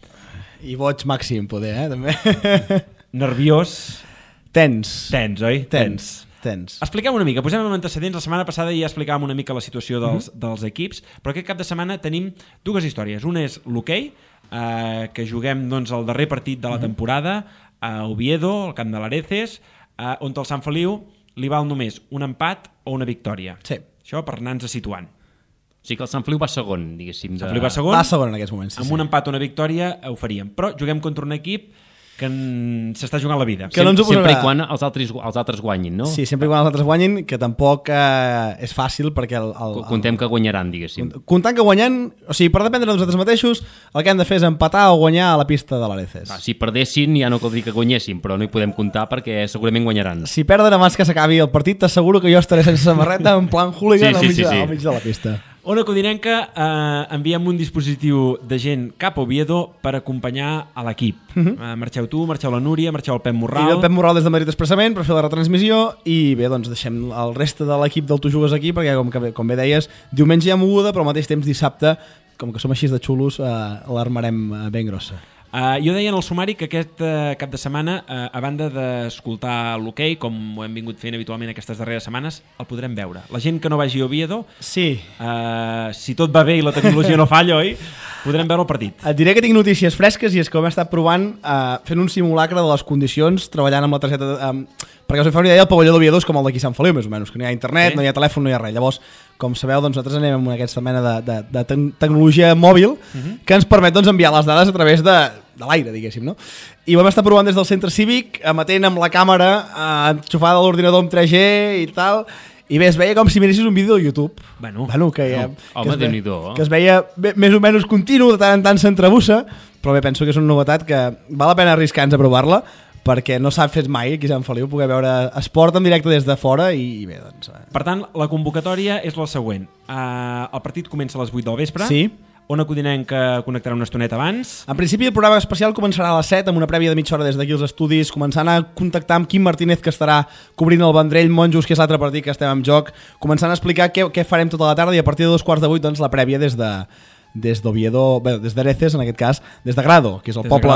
I boig màxim, poder, també. Nerviós. Tens, oi? Tens. Expliquem una mica, posem en antecedents. La setmana passada ja explicàvem una mica la situació dels equips, però aquest cap de setmana tenim dues històries. Una és l'hoquei, que juguem doncs, el darrer partit de la temporada a Oviedo, al camp de l'Areces, on el Sant Feliu li val només un empat o una victòria. Sí. Això per anar-nos situant. O sigui que el Sant Feliu va segon, diguéssim. Sant Feliu va segon. Va segon en aquests moments. Amb un empat o una victòria ho faríem. Però juguem contra un equip que s'està jugant la vida. Que no ens ho sempre i quan els altres guanyin, no? Sí, sempre i quan els altres guanyin, que tampoc és fàcil perquè... Contem que guanyaran, diguéssim. Comptant que guanyen, o sigui, per dependre de nosaltres mateixos, el que hem de fer és empatar o guanyar a la pista de l'Areces. Si perdessin ja no caldria que guanyessin, però no hi podem comptar perquè segurament guanyaran. Si perden abans que s'acabi el partit, t'asseguro que jo estaré sense samarreta en plan hooligan al mig de la pista. Ona Codinenca enviem un dispositiu de gent cap a Oviedo per acompanyar a l'equip. Marxeu tu, marxeu la Núria, marxeu el Pep Morral. I el Pep Morral des de Madrid expressament per fer la retransmissió i bé, doncs deixem el reste de l'equip del Tu Jugues aquí perquè com bé deies, diumenge hi ha moguda però al mateix temps dissabte, com que som així de xulos, l'armarem ben grossa. Jo deia en el sumari que aquest cap de setmana, a banda d'escoltar l'hoquei, com ho hem vingut fent habitualment aquestes darreres setmanes, el podrem veure. La gent que no vagi a Oviedo, sí. Si tot va bé i la tecnologia no falla, oi? Podrem veure el partit. Et diré que tinc notícies fresques i és que ho hem estat provant fent un simulacre de les condicions, treballant amb la targeta... perquè us fa una idea, el pavelló d'Oviedo és com el d'aquí Sant Feliu, més o menys, que no hi ha internet, no hi ha telèfon, no hi ha res. Llavors, com sabeu, doncs nosaltres anem amb aquesta mena de tecnologia mòbil que ens permet doncs, enviar les dades a través de l'aire, diguéssim, no? I ho vam estar provant des del centre cívic, emetent amb la càmera enxufada a l'ordinador amb 3G i tal, i bé, es veia com si miressis un vídeo de YouTube. Bueno, que es veia més o menys continu, de tant en tant s'entrebussa, però bé, penso que és una novetat que val la pena arriscar-nos a provar-la, perquè no s'ha fet mai aquí a Sant Feliu poder veure esport en directe des de fora i bé, doncs... Per tant, la convocatòria és la següent. El partit comença a les 8 del vespre. Sí. Ona Codinenca connectarà una estoneta abans. En principi el programa especial començarà a les 7 amb una prèvia de mitja hora des d'aquí als estudis, començant a contactar amb Quim Martínez, que estarà cobrint el Vendrell Monjos, que és l'altre partit que estem en joc, començant a explicar què farem tota la tarda i a partir de 2:45 doncs la prèvia des d'Oviedo, bé, des d'Areces en aquest cas, des de Grado, que és el poble,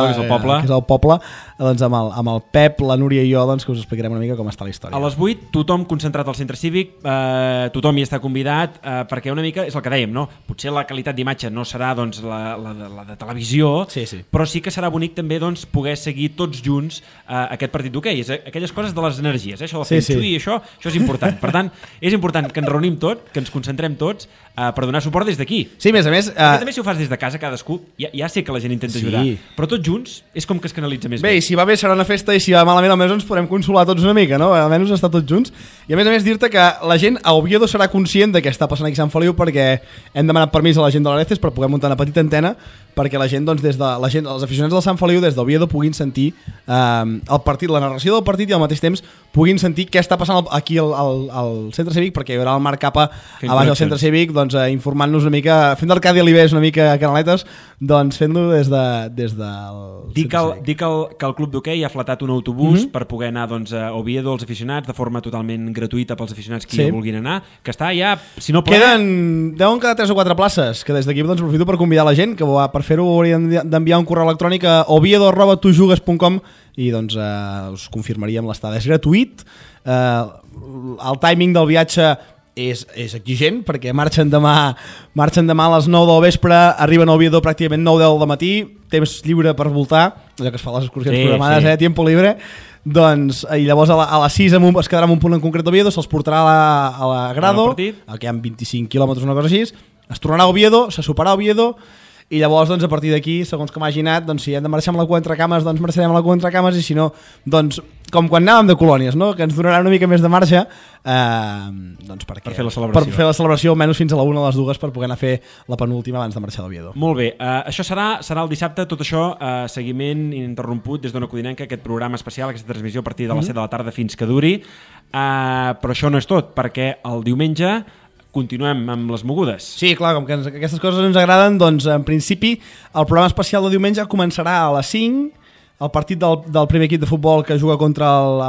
doncs amb el Pep, la Núria i jo, doncs, que us explicarem una mica com està la història. A les 8, tothom concentrat al centre cívic, tothom hi està convidat, perquè una mica és el que dèiem, no? Potser la qualitat d'imatge no serà doncs, la de televisió, sí. però sí que serà bonic també doncs, poder seguir tots junts aquest partit d'hoquei. És aquelles coses de les energies, això del feng shui, això és important. Per tant, és important que ens reunim tots, que ens concentrem tots per donar suport des d'aquí. Sí, a més, també si ho fas des de casa, cadascú, ja sé que la gent intenta ajudar, però tots junts és com que es canalitza més bé. Bé, i si va bé serà una festa i si va malament almenys ens podem consolar tots una mica, no? Almenys estar tots junts. I a més dir-te que la gent a Oviedo serà conscient de què està passant aquí a Sant Feliu perquè hem demanat permís a la gent de l'Areces per poder muntar una petita antena perquè la gent, doncs, els aficionats del Sant Feliu des d'Oviedo puguin sentir el partit, la narració del partit i al mateix temps puguin sentir què està passant aquí al centre cívic, perquè hi haurà el Marc Capa a baix del centre cívic, doncs, informant-nos una mica, fent d'Arcadi Alibés una mica canaletes, doncs fent-ho des del... Dic que el club d'hoquei ha flatat un autobús per poder anar doncs, a Oviedo als aficionats de forma totalment gratuïta pels aficionats que hi vulguin anar, que està ja, si no ple... Deuen quedar 3 o 4 places, que des d'aquí doncs, aprofito per convidar la gent, que per fer-ho haurien d'enviar un correu electrònic a oviedo@tujugues.com i doncs us confirmaríem l'estada. És gratuït, el timing del viatge és exigent, perquè marxen demà a les 9 del vespre, arriben a Oviedo pràcticament 9-10 del matí, temps lliure per voltar, allò que es fa a les excursions programades, tiempo libre, doncs, i llavors a les 6 es quedarà en un punt en concret d'Oviedo, se'ls portarà a la Grado, que hi ha 25 quilòmetres, una cosa així, es tornarà a Oviedo, se soparà a Oviedo, i llavors, doncs, a partir d'aquí, segons com hagi anat, doncs, si hem de marxar amb la cua entre cames, doncs marxarem amb la cua entre cames, i si no, doncs, com quan anàvem de colònies, no? Que ens donarà una mica més de marxa, doncs per fer la celebració almenys fins a la 1 o les 2 per poder anar a fer la penúltima abans de marxar d'Oviedo. Molt bé, això serà el dissabte, tot això, seguiment ininterromput des d'Ona Codinenca, aquest programa especial, aquesta transmissió a partir de les 7 de la tarda fins que duri, però això no és tot, perquè el diumenge continuem amb les mogudes. Sí, clar, com que aquestes coses ens agraden, doncs en principi el programa especial de diumenge començarà a les 5, el partit del primer equip de futbol que juga contra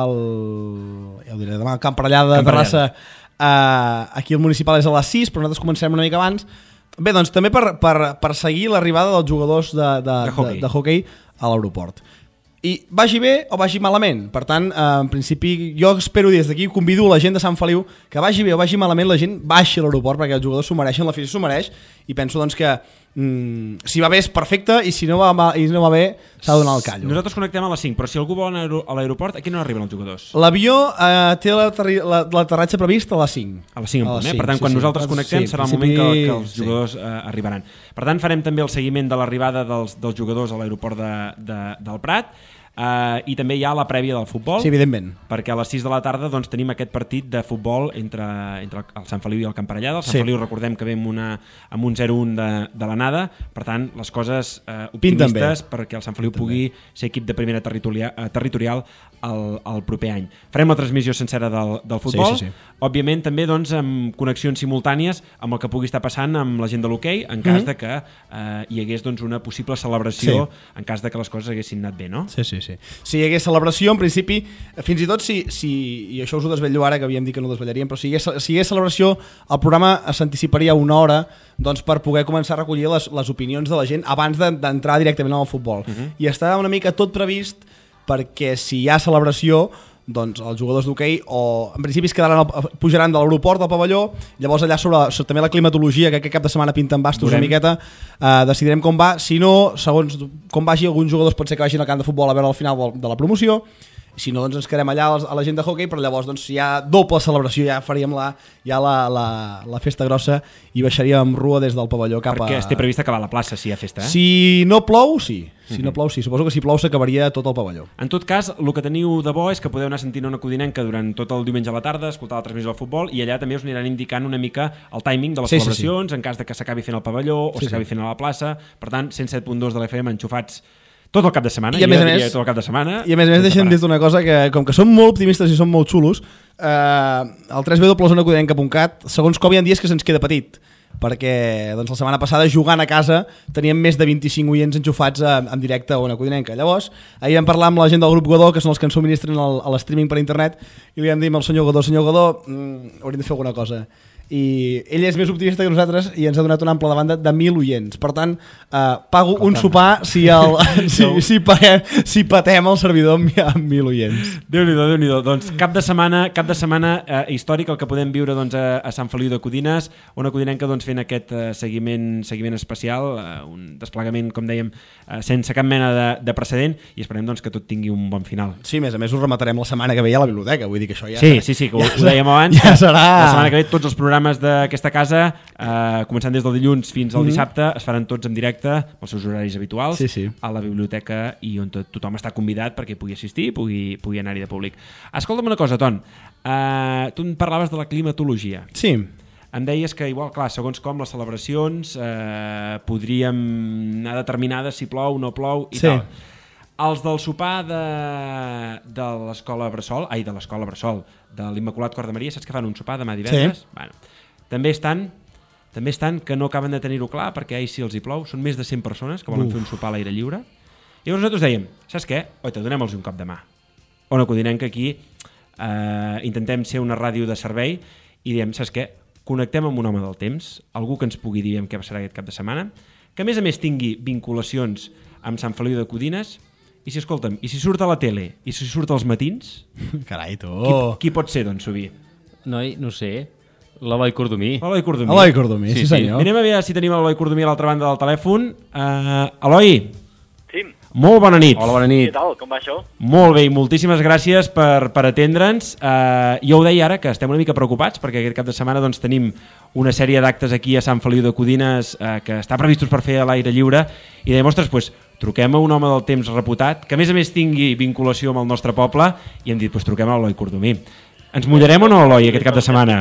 el Camp Parellada de Terrassa, aquí el municipal és a les 6, però nosaltres comencem una mica abans. Bé, doncs també per seguir l'arribada dels jugadors de hoquei a l'aeroport. I vagi bé o vagi malament. Per tant, en principi, jo espero des d'aquí, convido la gent de Sant Feliu que vagi bé o vagi malament, la gent baixi a l'aeroport perquè els jugadors s'ho mereixen, l'afició s'ho mereix, i penso doncs que si va bé és perfecte i si no va bé s'ha de donar el callo. Nosaltres connectem a les 5, però si algú vol anar a l'aeroport, aquí no arriben els jugadors. L'avió té l'aterratge previst a les 5. A les 5 en punt, per tant, quan nosaltres connectem serà el moment que els jugadors arribaran. Per tant, farem també el seguiment de l'arribada dels jugadors a l'aeroport del Prat, i també hi ha la prèvia del futbol, sí, evidentment, perquè a les 6 de la tarda doncs, tenim aquest partit de futbol entre el Sant Feliu i el Camp Parellada. El Sant Feliu, recordem que ve amb un 0-1 de l'anada, per tant les coses optimistes perquè el Sant Feliu pugui ser equip de primera territorial el proper any. Farem la transmissió sencera del futbol, òbviament també doncs, amb connexions simultànies amb el que pugui estar passant amb la gent de l'hoquei en cas de que hi hagués doncs, una possible celebració en cas de que les coses haguessin anat bé, no? Sí. Si hi hagués celebració, en principi, fins i tot i això us ho desvetllo ara, que havíem dit que no ho desvetllaríem, però si hi hagués celebració, el programa s'anticiparia una hora doncs, per poder començar a recollir les opinions de la gent abans d'entrar directament al futbol. I està una mica tot previst perquè si hi ha celebració, doncs els jugadors d'hoquei en principi pujaran de l'aeroport al pavelló, llavors allà sobre també la climatologia, que aquest cap de setmana pinten bastos una miqueta, decidirem com va. Si no, segons com vagi, alguns jugadors pot ser que vagin al camp de futbol a veure el final de la promoció, si no, doncs ens quedem allà a la gent de hoquei, però llavors doncs, si hi ha doble celebració, ja faríem la festa grossa i baixaríem rua des del pavelló cap Perquè es té previst acabar la plaça si hi ha festa, Si no plou, sí. Si no plou, sí. Suposo que si plou s'acabaria tot el pavelló. En tot cas, el que teniu de bo és que podeu anar sentint Ona Codinenca durant tot el diumenge a la tarda, escoltar la transmissió del futbol, i allà també us aniran indicant una mica el timing de les celebracions, en cas de que s'acabi fent al pavelló o s'acabi fent a la plaça. Per tant, 107.2 de l'FM enxufats tot el cap de setmana, I a més a més deixem dir una cosa, que com que som molt optimistes i som molt xulos, el www.onacodinenca.cat segons com hi ha dies que se'ns queda petit, perquè doncs, la setmana passada jugant a casa teníem més de 25 oients enxufats en directe a Ona Codinenca. Llavors, ahir vam parlar amb la gent del grup Godó, que són els que ens subministren l'streaming per internet, i li vam dir al senyor Godó, hauríem de fer alguna cosa. I ell és més optimista que nosaltres i ens ha donat una ampla de banda de 1.000 oients. Per tant, pago un sopar si patem el servidor amb 1.000 oients. Déu-n'hi-do. Doncs cap de setmana històric el que podem viure doncs, a Sant Feliu de Codines, Ona Codinenca doncs, fent aquest seguiment especial, un desplegament, com dèiem, sense cap mena de precedent, i esperem doncs, que tot tingui un bon final. Sí, a més ho rematarem la setmana que ve a la biblioteca, vull dir que això ja... Sí, que ho dèiem abans. Ja serà... La setmana que ve tots els programes d'aquesta casa, començant des del dilluns fins al dissabte, es faran tots en directe als seus horaris habituals a la biblioteca, i on tothom està convidat perquè pugui assistir, pugui anar-hi de públic. Escolta'm una cosa, Ton, tu em parlaves de la climatologia. Sí. Em deies que, igual, clar, segons com les celebracions podríem anar determinades si plou o no plou i tal. Els del sopar de l'Escola Bressol, de l'Immaculat Cor de Maria, saps que fan un sopar demà divendres? Bueno, també estan que no acaben de tenir-ho clar perquè si els hi plou, són més de 100 persones que volen fer un sopar a l'aire lliure. I llavors nosaltres dèiem, saps què? Donem-los un cop de mà. Ona Codinenca aquí intentem ser una ràdio de servei i diem, saps què? Connectem amb un home del temps, algú que ens pugui dir què passarà aquest cap de setmana, que a més tingui vinculacions amb Sant Feliu de Codines. I si, escolta'm, i si surt a la tele, i si surt als matins... Carai, tu... Qui pot ser, doncs, Subí? Noi, no sé. L'Eloi Cordomí. Eloi Cordomí. Eloi Cordomí, sí senyor. Mirem a veure si tenim l'Eloi Cordomí a l'altra banda del telèfon. Eloi. Sí. Molt bona nit. Hola, bona nit. Què tal? Com va això? Molt bé, i moltíssimes gràcies per atendre'ns. Jo ho deia ara, que estem una mica preocupats, perquè aquest cap de setmana doncs, tenim una sèrie d'actes aquí a Sant Feliu de Codines que està previstos per fer a l'aire lliure, i dèiem, ostres, doncs, truquem a un home del temps reputat, que a més tingui vinculació amb el nostre poble, i hem dit, doncs, truquem a l'Eloi Cordomí. Ens mullarem o no, Eloi, aquest cap de setmana?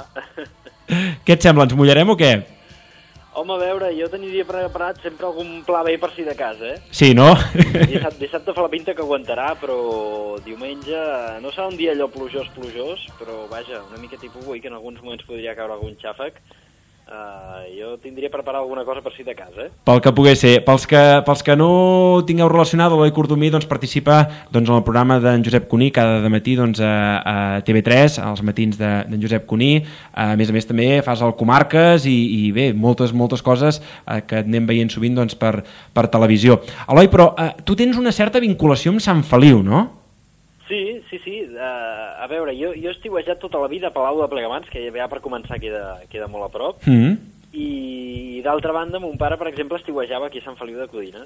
Què et sembla, ens mullarem o què? Home, a veure, jo tenia preparat sempre algun pla B per si de casa, Sí, no? Dissabte fa la pinta que aguantarà, però diumenge no serà un dia allò plujós, però vaja, una mica tipus avui, que en alguns moments podria caure algun xàfec. Jo tindria preparat alguna cosa per si de casa, Pel que pogués ser. Pels que no tingueu relacionat, l'Eloi Cordomí doncs, participa doncs, en el programa d'en Josep Cuní cada dematí doncs, a TV3, als matins d'en Josep Cuní. A més també fas el Comarques i bé, moltes coses que anem veient sovint doncs, per televisió. Eloi, però tu tens una certa vinculació amb Sant Feliu, no? Sí. A veure, jo he estiuejat tota la vida a Palau de Plegamans, que ja per començar queda molt a prop, i d'altra banda, mon pare, per exemple, estiuejava aquí a Sant Feliu de Codines,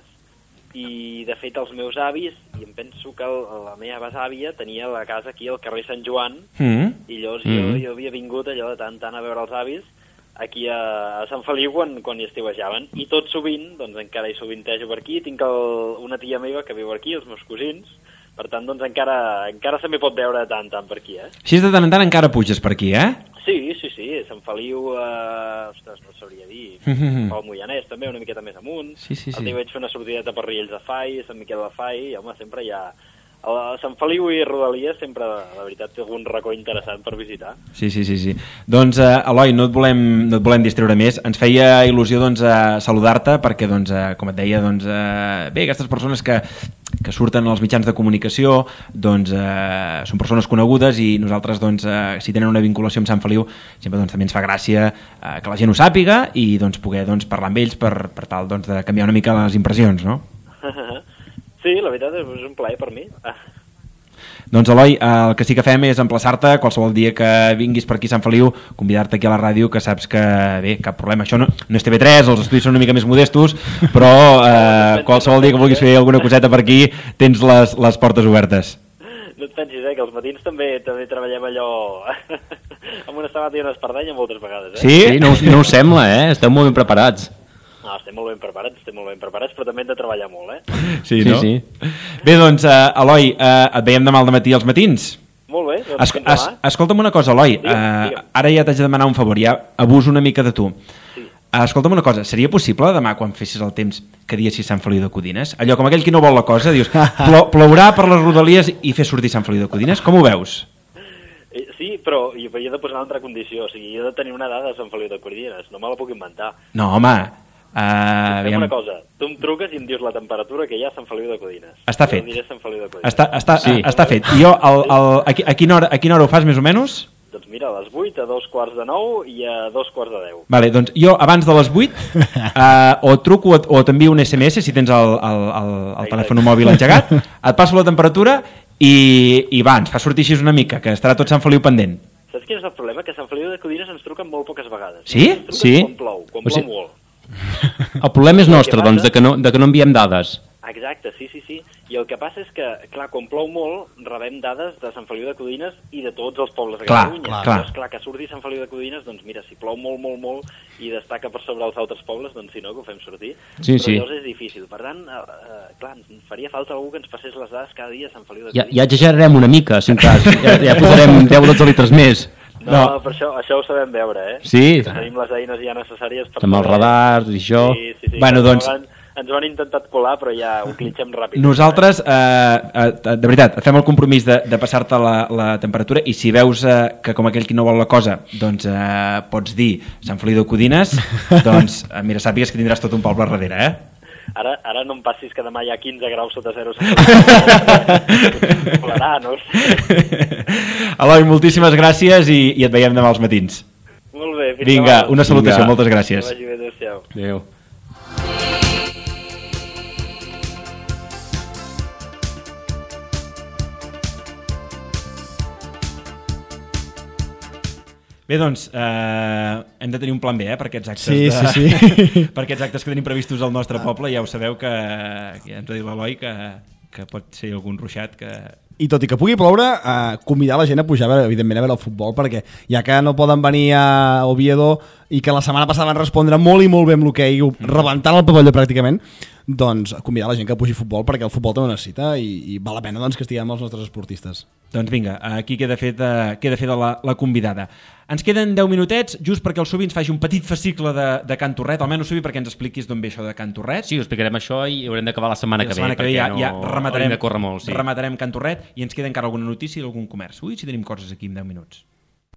i de fet els meus avis, i em penso que la meva besàvia tenia la casa aquí al carrer Sant Joan, i llavors jo havia vingut allò de tant a veure els avis aquí a Sant Feliu quan hi estiuejaven, i tot sovint, doncs encara hi sovintejo per aquí, tinc una tia meva que viu aquí, els meus cosins. Per tant, doncs encara se m'hi pot veure tant per aquí, Així de tant en tant encara puges per aquí, Sí, Sant Feliu, ostres, no sabria dir, pel Moianès també, una miqueta més amunt. Sí. També vaig fer una sortideta per Riells de Fai, Sant Miquel de Fai, i home, sempre hi ha... A Sant Feliu i Rodalies sempre, la veritat, té algun racó interessant per visitar. Sí. Doncs, Eloi, no et volem distreure més. Ens feia il·lusió doncs, saludar-te perquè, doncs, com et deia, doncs, bé, aquestes persones que surten als mitjans de comunicació doncs, són persones conegudes i nosaltres, doncs, si tenen una vinculació amb Sant Feliu, sempre doncs, també ens fa gràcia que la gent ho sàpiga i doncs, poder doncs, parlar amb ells per tal doncs, de canviar una mica les impressions, no? Sí, la veritat és un plaer per mi. Doncs, Eloi, el que sí que fem és emplaçar-te qualsevol dia que vinguis per aquí a Sant Feliu, convidar-te aquí a la ràdio, que saps que, bé, cap problema. Això no és TV3, els estudis són una mica més modestos, però qualsevol dia que vulguis fer alguna coseta per aquí, tens les portes obertes. No et pensis, que els matins també treballem allò amb una sabata i una espardenya moltes vegades. Sí, no us sembla, Esteu molt ben preparats. No, estem molt ben preparats, però també hem de treballar molt, Sí, no? Sí. Bé, doncs, Eloi, et veiem demà al dematí als matins. Molt bé, doncs fins demà. Escolta'm una cosa, Eloi, ara ja t'haig de demanar un favor, ja abuso una mica de tu. Sí. Escolta'm una cosa, seria possible demà, quan fessis el temps, que diessis Sant Feliu de Codines? Allò com aquell qui no vol la cosa, dius, plourà per les Rodalies i fer sortir Sant Feliu de Codines? Com ho veus? Sí, però jo he de posar una altra condició, o sigui, he de tenir una dada de Sant Feliu de Codines, no me la puc inventar. No, home... Fem una cosa, tu em truques i em dius la temperatura que hi ha a Sant Feliu de Codines. Està fet. Està fet. I jo, a quina hora ho fas, més o menys? Doncs mira, a les 8, a 8:45 i a 9:45. Vale, doncs jo abans de les 8 o truco o t'envio un SMS si tens el telèfon mòbil engegat, et passo la temperatura i va, ens fa sortir així una mica, que estarà tot Sant Feliu pendent. Saps quin és el problema? Que a Sant Feliu de Codines ens truquen molt poques vegades. Sí? Sí. Quan plou molt. El problema és nostre, doncs, de que no enviem dades. Exacte, sí. I el que passa és que, clar, quan plou molt, rebem dades de Sant Feliu de Codines i de tots els pobles de Catalunya. Llavors, clar, que surti Sant Feliu de Codines, doncs mira, si plou molt i destaca per sobre els altres pobles, doncs si no, que ho fem sortir. Sí. Però llavors és difícil. Per tant, clar, ens faria falta algú que ens passés les dades cada dia a Sant Feliu de Codines. Ja exagerarem una mica, si en cas. Ja posarem 10 litres més. No, per això ho sabem veure, Sí. Tenim les eines ja necessàries per... Amb els radars i això. Sí. Bueno, doncs... Ens ho han intentat colar, però ja ho clitxem ràpid. Nosaltres, de veritat, fem el compromís de passar-te la temperatura i si veus que com aquell qui no vol la cosa, doncs pots dir Sant Feliu de Codines, doncs mira, sàpigues que tindràs tot un poble darrere, Ara no em passis que demà hi ha 15 graus sota zero. Colarà, no sé. Eloi, moltíssimes gràcies i et veiem demà als matins. Molt bé. Vinga, una salutació, moltes gràcies. Que vagi bé, adéu-siau. Adéu. Bé, Bé, doncs, hem de tenir un plan B, per aquests actes, sí. per aquests actes que tenim previstos al nostre poble. Ja ho sabeu que ja ens ha dit l'Eloi que pot ser algun ruixat que... I tot i que pugui ploure, convidar la gent a pujar, evidentment, a veure el futbol, perquè ja que no poden venir a Oviedo i que la setmana passada van respondre molt i molt bé amb l'hoquei, rebentant el pavelló pràcticament, doncs convidar la gent que pugi futbol, perquè el futbol també ho necessita i val la pena doncs, que estiguem els nostres esportistes. Doncs vinga, aquí queda feta la convidada. Ens queden 10 minutets, just perquè el Subi ens faci un petit fascicle de Can Torret, almenys Subi perquè ens expliquis d'on ve això de Can Torret. Sí, explicarem això i haurem d'acabar la setmana que ve. La setmana que ve ja rematarem, de córrer molt, sí. Rematarem Can Torret i ens queda encara alguna notícia d'algun comerç. Ui, si tenim coses aquí en 10 minuts.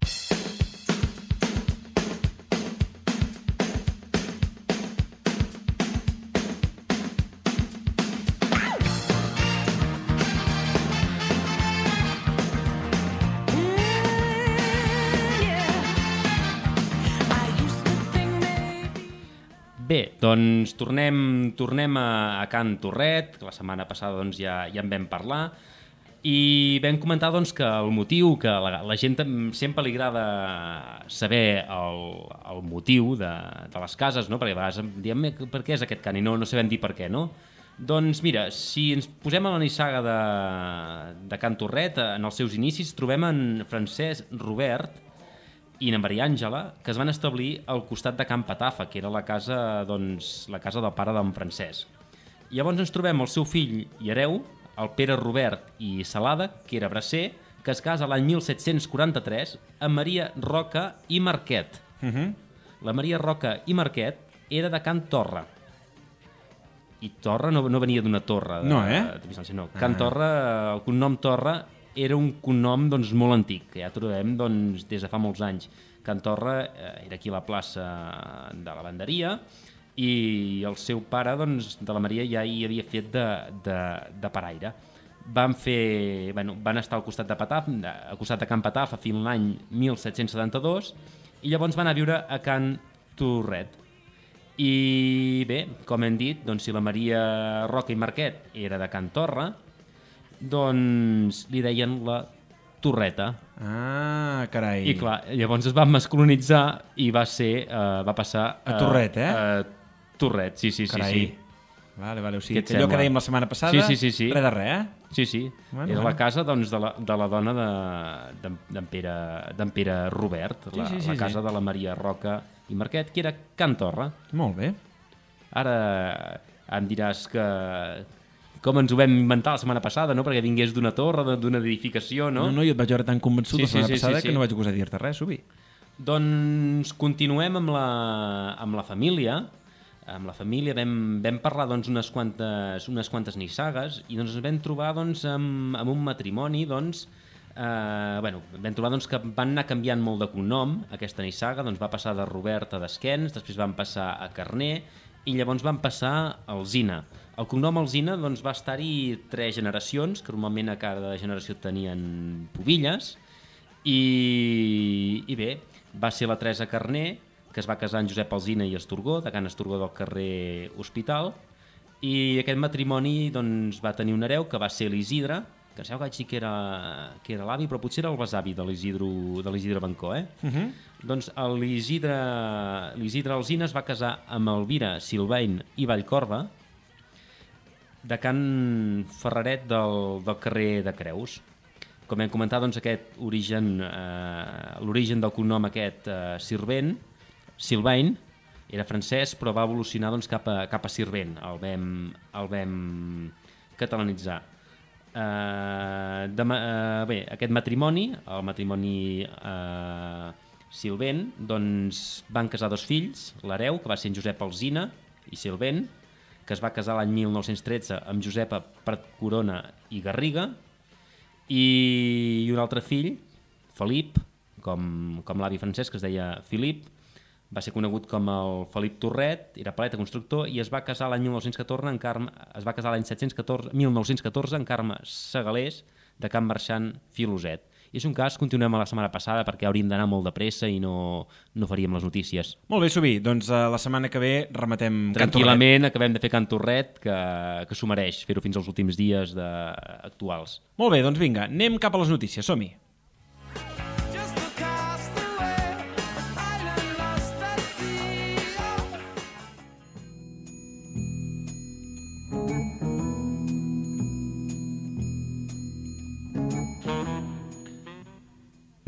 Bé, doncs tornem a Can Torret, que la setmana passada doncs, ja en vam parlar, i vam comentar doncs, que el motiu, que la gent sempre li agrada saber el motiu de les cases, no? Perquè a vegades diem per què és aquest cant i no sabem dir per què, no? Doncs mira, si ens posem a la nissaga de Can Torret, en els seus inicis trobem en Francesc Robert i na Maria Àngela, que es van establir al costat de Can Patafa, que era la casa del pare d'en Francesc. Llavors ens trobem el seu fill i hereu, el Pere Robert i Salada, que era bracer, que es casa l'any 1743 amb Maria Roca i Marquet. La Maria Roca i Marquet era de Can Torra. I Torra no venia d'una torre. No. Can Torra, el cognom Torra, era un cognom doncs, molt antic, que ja trobem doncs, des de fa molts anys. Can Torra era aquí a la plaça de la Lavanderia i el seu pare doncs, de la Maria ja hi havia fet de paraire. Van estar al costat de Can Patafa fins l'any 1772 i llavors van anar a viure a Can Torret. I bé, com hem dit, doncs, si la Maria Roca i Marquet era de Can Torra, doncs li deien la Torreta. Ah, carai. I clar, llavors es va masculinitzar i va passar a Torret, a Torret, sí. Carai. Vale, o sigui, que allò que dèiem la setmana passada, sí. Res de res, Sí. Era la casa doncs, de la dona d'en Pere Robert, la casa de la Maria Roca i Marquet, que era Can Torra. Molt bé. Ara em diràs que com ens ho vam inventar la setmana passada, no? Perquè vingués d'una torre, d'una edificació, no? No, jo et vaig veure tan convençut la setmana passada que no vaig gosar dir-te res, Subi. Doncs continuem amb la família. Amb la família vam parlar doncs, unes quantes nissagues i doncs, ens vam trobar doncs, amb un matrimoni doncs, vam trobar doncs, que van anar canviant molt de cognom aquesta nissaga, doncs, va passar de Robert a Desquens, després van passar a Carner i llavors van passar a Alzina. El cognom Alzina doncs, va estar-hi 3 generacions, que normalment a cada generació tenien pubilles, i bé, va ser la Teresa Carner, que es va casar amb Josep Alzina i Esturgó, de Can Esturgó del carrer Hospital, i aquest matrimoni doncs, va tenir un hereu que va ser l'Isidre, que sabeu que vaig dir que era l'avi, però potser era el besavi de l'Isidre Bancó, Doncs l'Isidre Alzina es va casar amb Elvira Silvain i Vallcorba, de Can Ferraret del carrer de Creus. Com hem comentat, doncs, l'origen del cognom aquest Silvain era francès, però va evolucionar doncs, cap a Sirvent, el vam catalanitzar. Bé, aquest matrimoni, el matrimoni Silvent, doncs, van casar 2 fills, l'hereu, que va ser en Josep Alzina i Silvent, que es va casar l'any 1913 amb Josepa Prat Corona i Garriga, i un altre fill, Felip, com l'avi francès, que es deia Filip, va ser conegut com el Felip Torret, era paleta constructor, i es va casar l'any 1914 en Carme Segalés, de Can Marxant Filoset. I és un cas, continuem a la setmana passada perquè hauríem d'anar molt de pressa i no faríem les notícies. Molt bé, Subi, doncs la setmana que ve rematem tranquil·lament, acabem de fer Can Torret, que s'ho mereix fer-ho fins als últims dies actuals. Molt bé, doncs vinga, anem cap a les notícies, som-hi.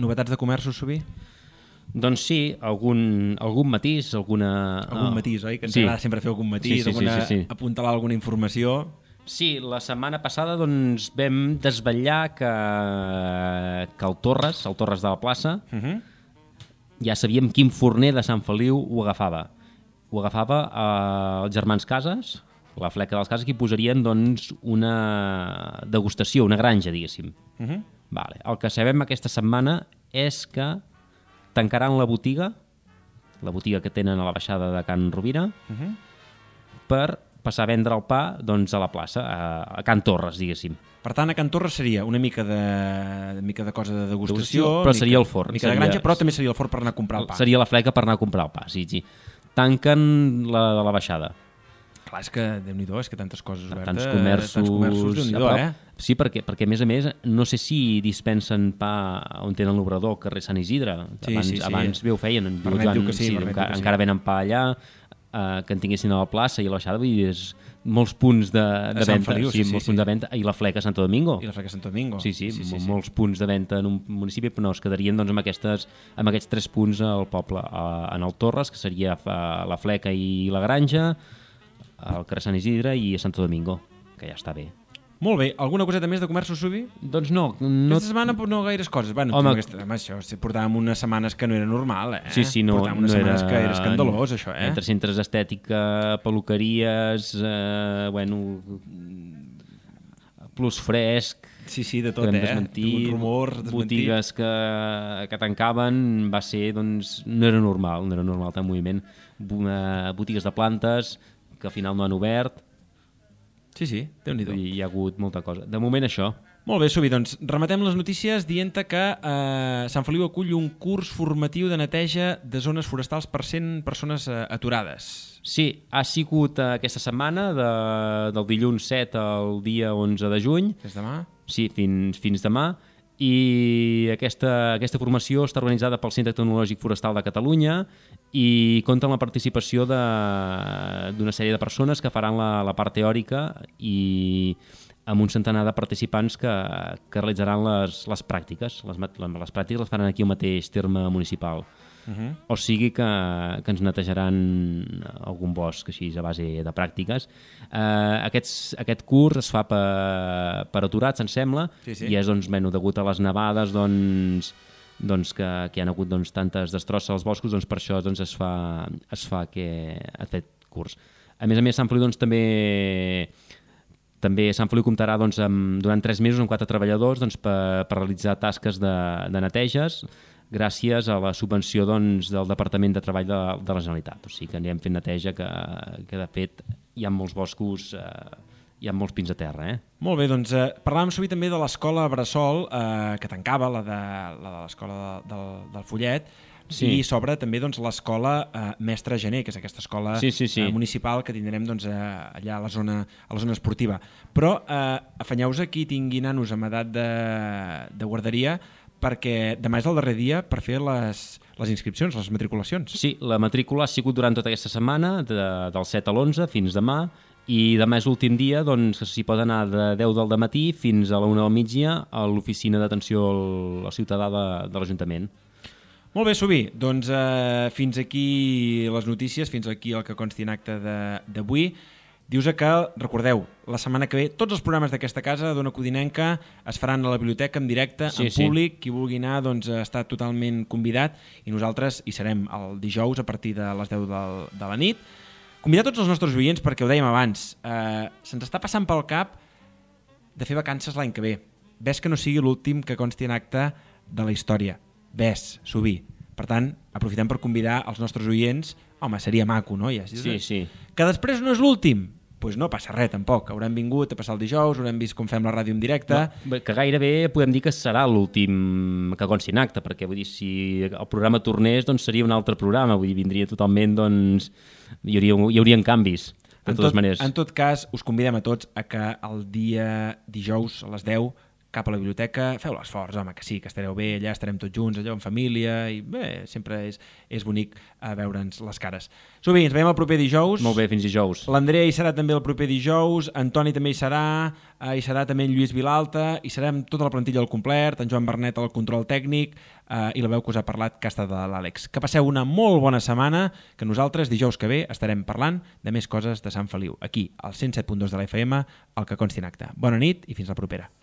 novetats de comerços, Subí? Doncs sí, algun matís, alguna... Algun matís, oi? Que ens agrada sempre fer algun matís, apuntalar alguna informació. Sí, la setmana passada doncs, vam desvetllar que el Torres de la plaça, ja sabíem quin forner de Sant Feliu ho agafava. Ho agafava els germans Cases, la fleca dels Cases, que hi posarien doncs, una degustació, una granja, diguéssim. Vale. El que sabem aquesta setmana és que tancaran la botiga que tenen a la baixada de Can Rovira, per passar a vendre el pa doncs, a la plaça, a Can Torres, diguéssim. Per tant, a Can Torres seria una mica de cosa de degustació, però seria el forn. Mica de granja, però també seria el forn per anar a comprar el pa. Seria la fleca per anar a comprar el pa, sí. Tanquen la de la baixada. Clar, és que, Déu-n'hi-do, és que tantes coses obertes... Tants comerços Déu-n'hi-do, Sí, perquè a més, no sé si dispensen pa on tenen l'obrador, carrer Sant Isidre. Abans bé ho feien. Encara venen pa allà, que en tinguessin a la plaça i a la baixada, vull dir, molts punts de venda. Punts de venda. I la fleca a Santo Domingo. Sí, molts punts de venda en un municipi, però no, es quedarien doncs, amb aquests 3 punts al poble. En el Torres, que seria la fleca i la granja, al carrer Sant Isidre i a Santo Domingo, que ja està bé. Molt bé. Alguna coseta més de comerços, Subi? Doncs no. Aquesta setmana no gaires coses. Bueno, això, portàvem unes setmanes que no era normal, Sí, portàvem unes setmanes que era escandalós, això, Entre centres d'estètica, peluqueries, plus fresc... Sí, de tot, rumors, botigues que tancaven, va ser, doncs, no era normal tant moviment. Botigues de plantes que al final no han obert. Sí, Déu-n'hi-do. Hi ha hagut molta cosa. De moment, això. Molt bé, Subi, doncs rematem les notícies dient que Sant Feliu acull un curs formatiu de neteja de zones forestals per 100 persones aturades. Sí, ha sigut aquesta setmana, del dilluns 7 al dia 11 de juny. Fins demà? Sí, fins demà. I aquesta formació està organitzada pel Centre Tecnològic Forestal de Catalunya i compta amb la participació d'una sèrie de persones que faran la part teòrica i amb un centenar de participants que realitzaran les pràctiques. Les pràctiques les faran aquí al mateix terme municipal. O sigui que ens netejaran algun bosc així a base de pràctiques. Aquest curs es fa per aturats, em sembla, i és degut a les nevades que hi ha hagut tantes destrosses als boscos, per això es fa aquest curs. A més, Sant Feliu també Sant Feliu comptarà durant 3 mesos amb 4 treballadors per realitzar tasques de neteges, gràcies a la subvenció del Departament de Treball de la Generalitat. O sigui que anirem fent neteja que de fet hi ha molts boscos, hi ha molts pins a terra. Molt bé, doncs parlàvem sovint també de l'escola Bressol, que tancava, la de l'escola del Follet, i s'obre també l'escola Mestre Gené, que és aquesta escola municipal que tindrem allà a la zona esportiva. Però afanyeu-vos aquí, tingui nanos amb edat de guarderia, perquè demà és el darrer dia per fer les inscripcions, les matriculacions. Sí, la matrícula ha sigut durant tota aquesta setmana, del 7 a l'11 fins demà, i demà és l'últim dia, que s'hi pot anar de 10 del matí fins a la 1 del migdia a l'oficina d'atenció al ciutadà de l'Ajuntament. Molt bé, Subí, doncs fins aquí les notícies, fins aquí el que consti en acte d'avui. Dius que, recordeu, la setmana que ve tots els programes d'aquesta casa d'Ona Codinenca es faran a la biblioteca en directe, en públic. Qui vulgui anar està totalment convidat i nosaltres hi serem el dijous a partir de les 10 de la nit. Convidar tots els nostres oients, perquè ho dèiem abans, se'ns està passant pel cap de fer vacances l'any que ve. Ves que no sigui l'últim que consti en acte de la història. Ves, Subí. Per tant, aprofitem per convidar els nostres oients. Home, seria maco, no? Sí. Que després no és l'últim. Doncs no passa res, tampoc. Haurem vingut a passar el dijous, haurem vist com fem la ràdio en directe. No, que gairebé podem dir que serà l'últim que consti en acte, perquè vull dir, si el programa tornés, seria un altre programa. Vull dir, vindria totalment, hi haurien canvis, de totes maneres. En tot cas, us convidem a tots a que el dia dijous a les 10 cap a la biblioteca, feu l'esforç, home, que sí, que estareu bé, allà estarem tots junts, allò en família, i bé, sempre és bonic veure'ns les cares. Subi, ens veiem el proper dijous. Molt bé, fins dijous. L'Andrea hi serà també el proper dijous, Antoni també hi serà també en Lluís Vilalta, hi serem tota la plantilla al complet, en Joan Bernet al control tècnic, i la veu que us ha parlat, que ha estat de l'Àlex. Que passeu una molt bona setmana, que nosaltres dijous que ve estarem parlant de més coses de Sant Feliu, aquí, al 107.2 de la FM, al Que Consti en Acte. Bona nit i fins la propera.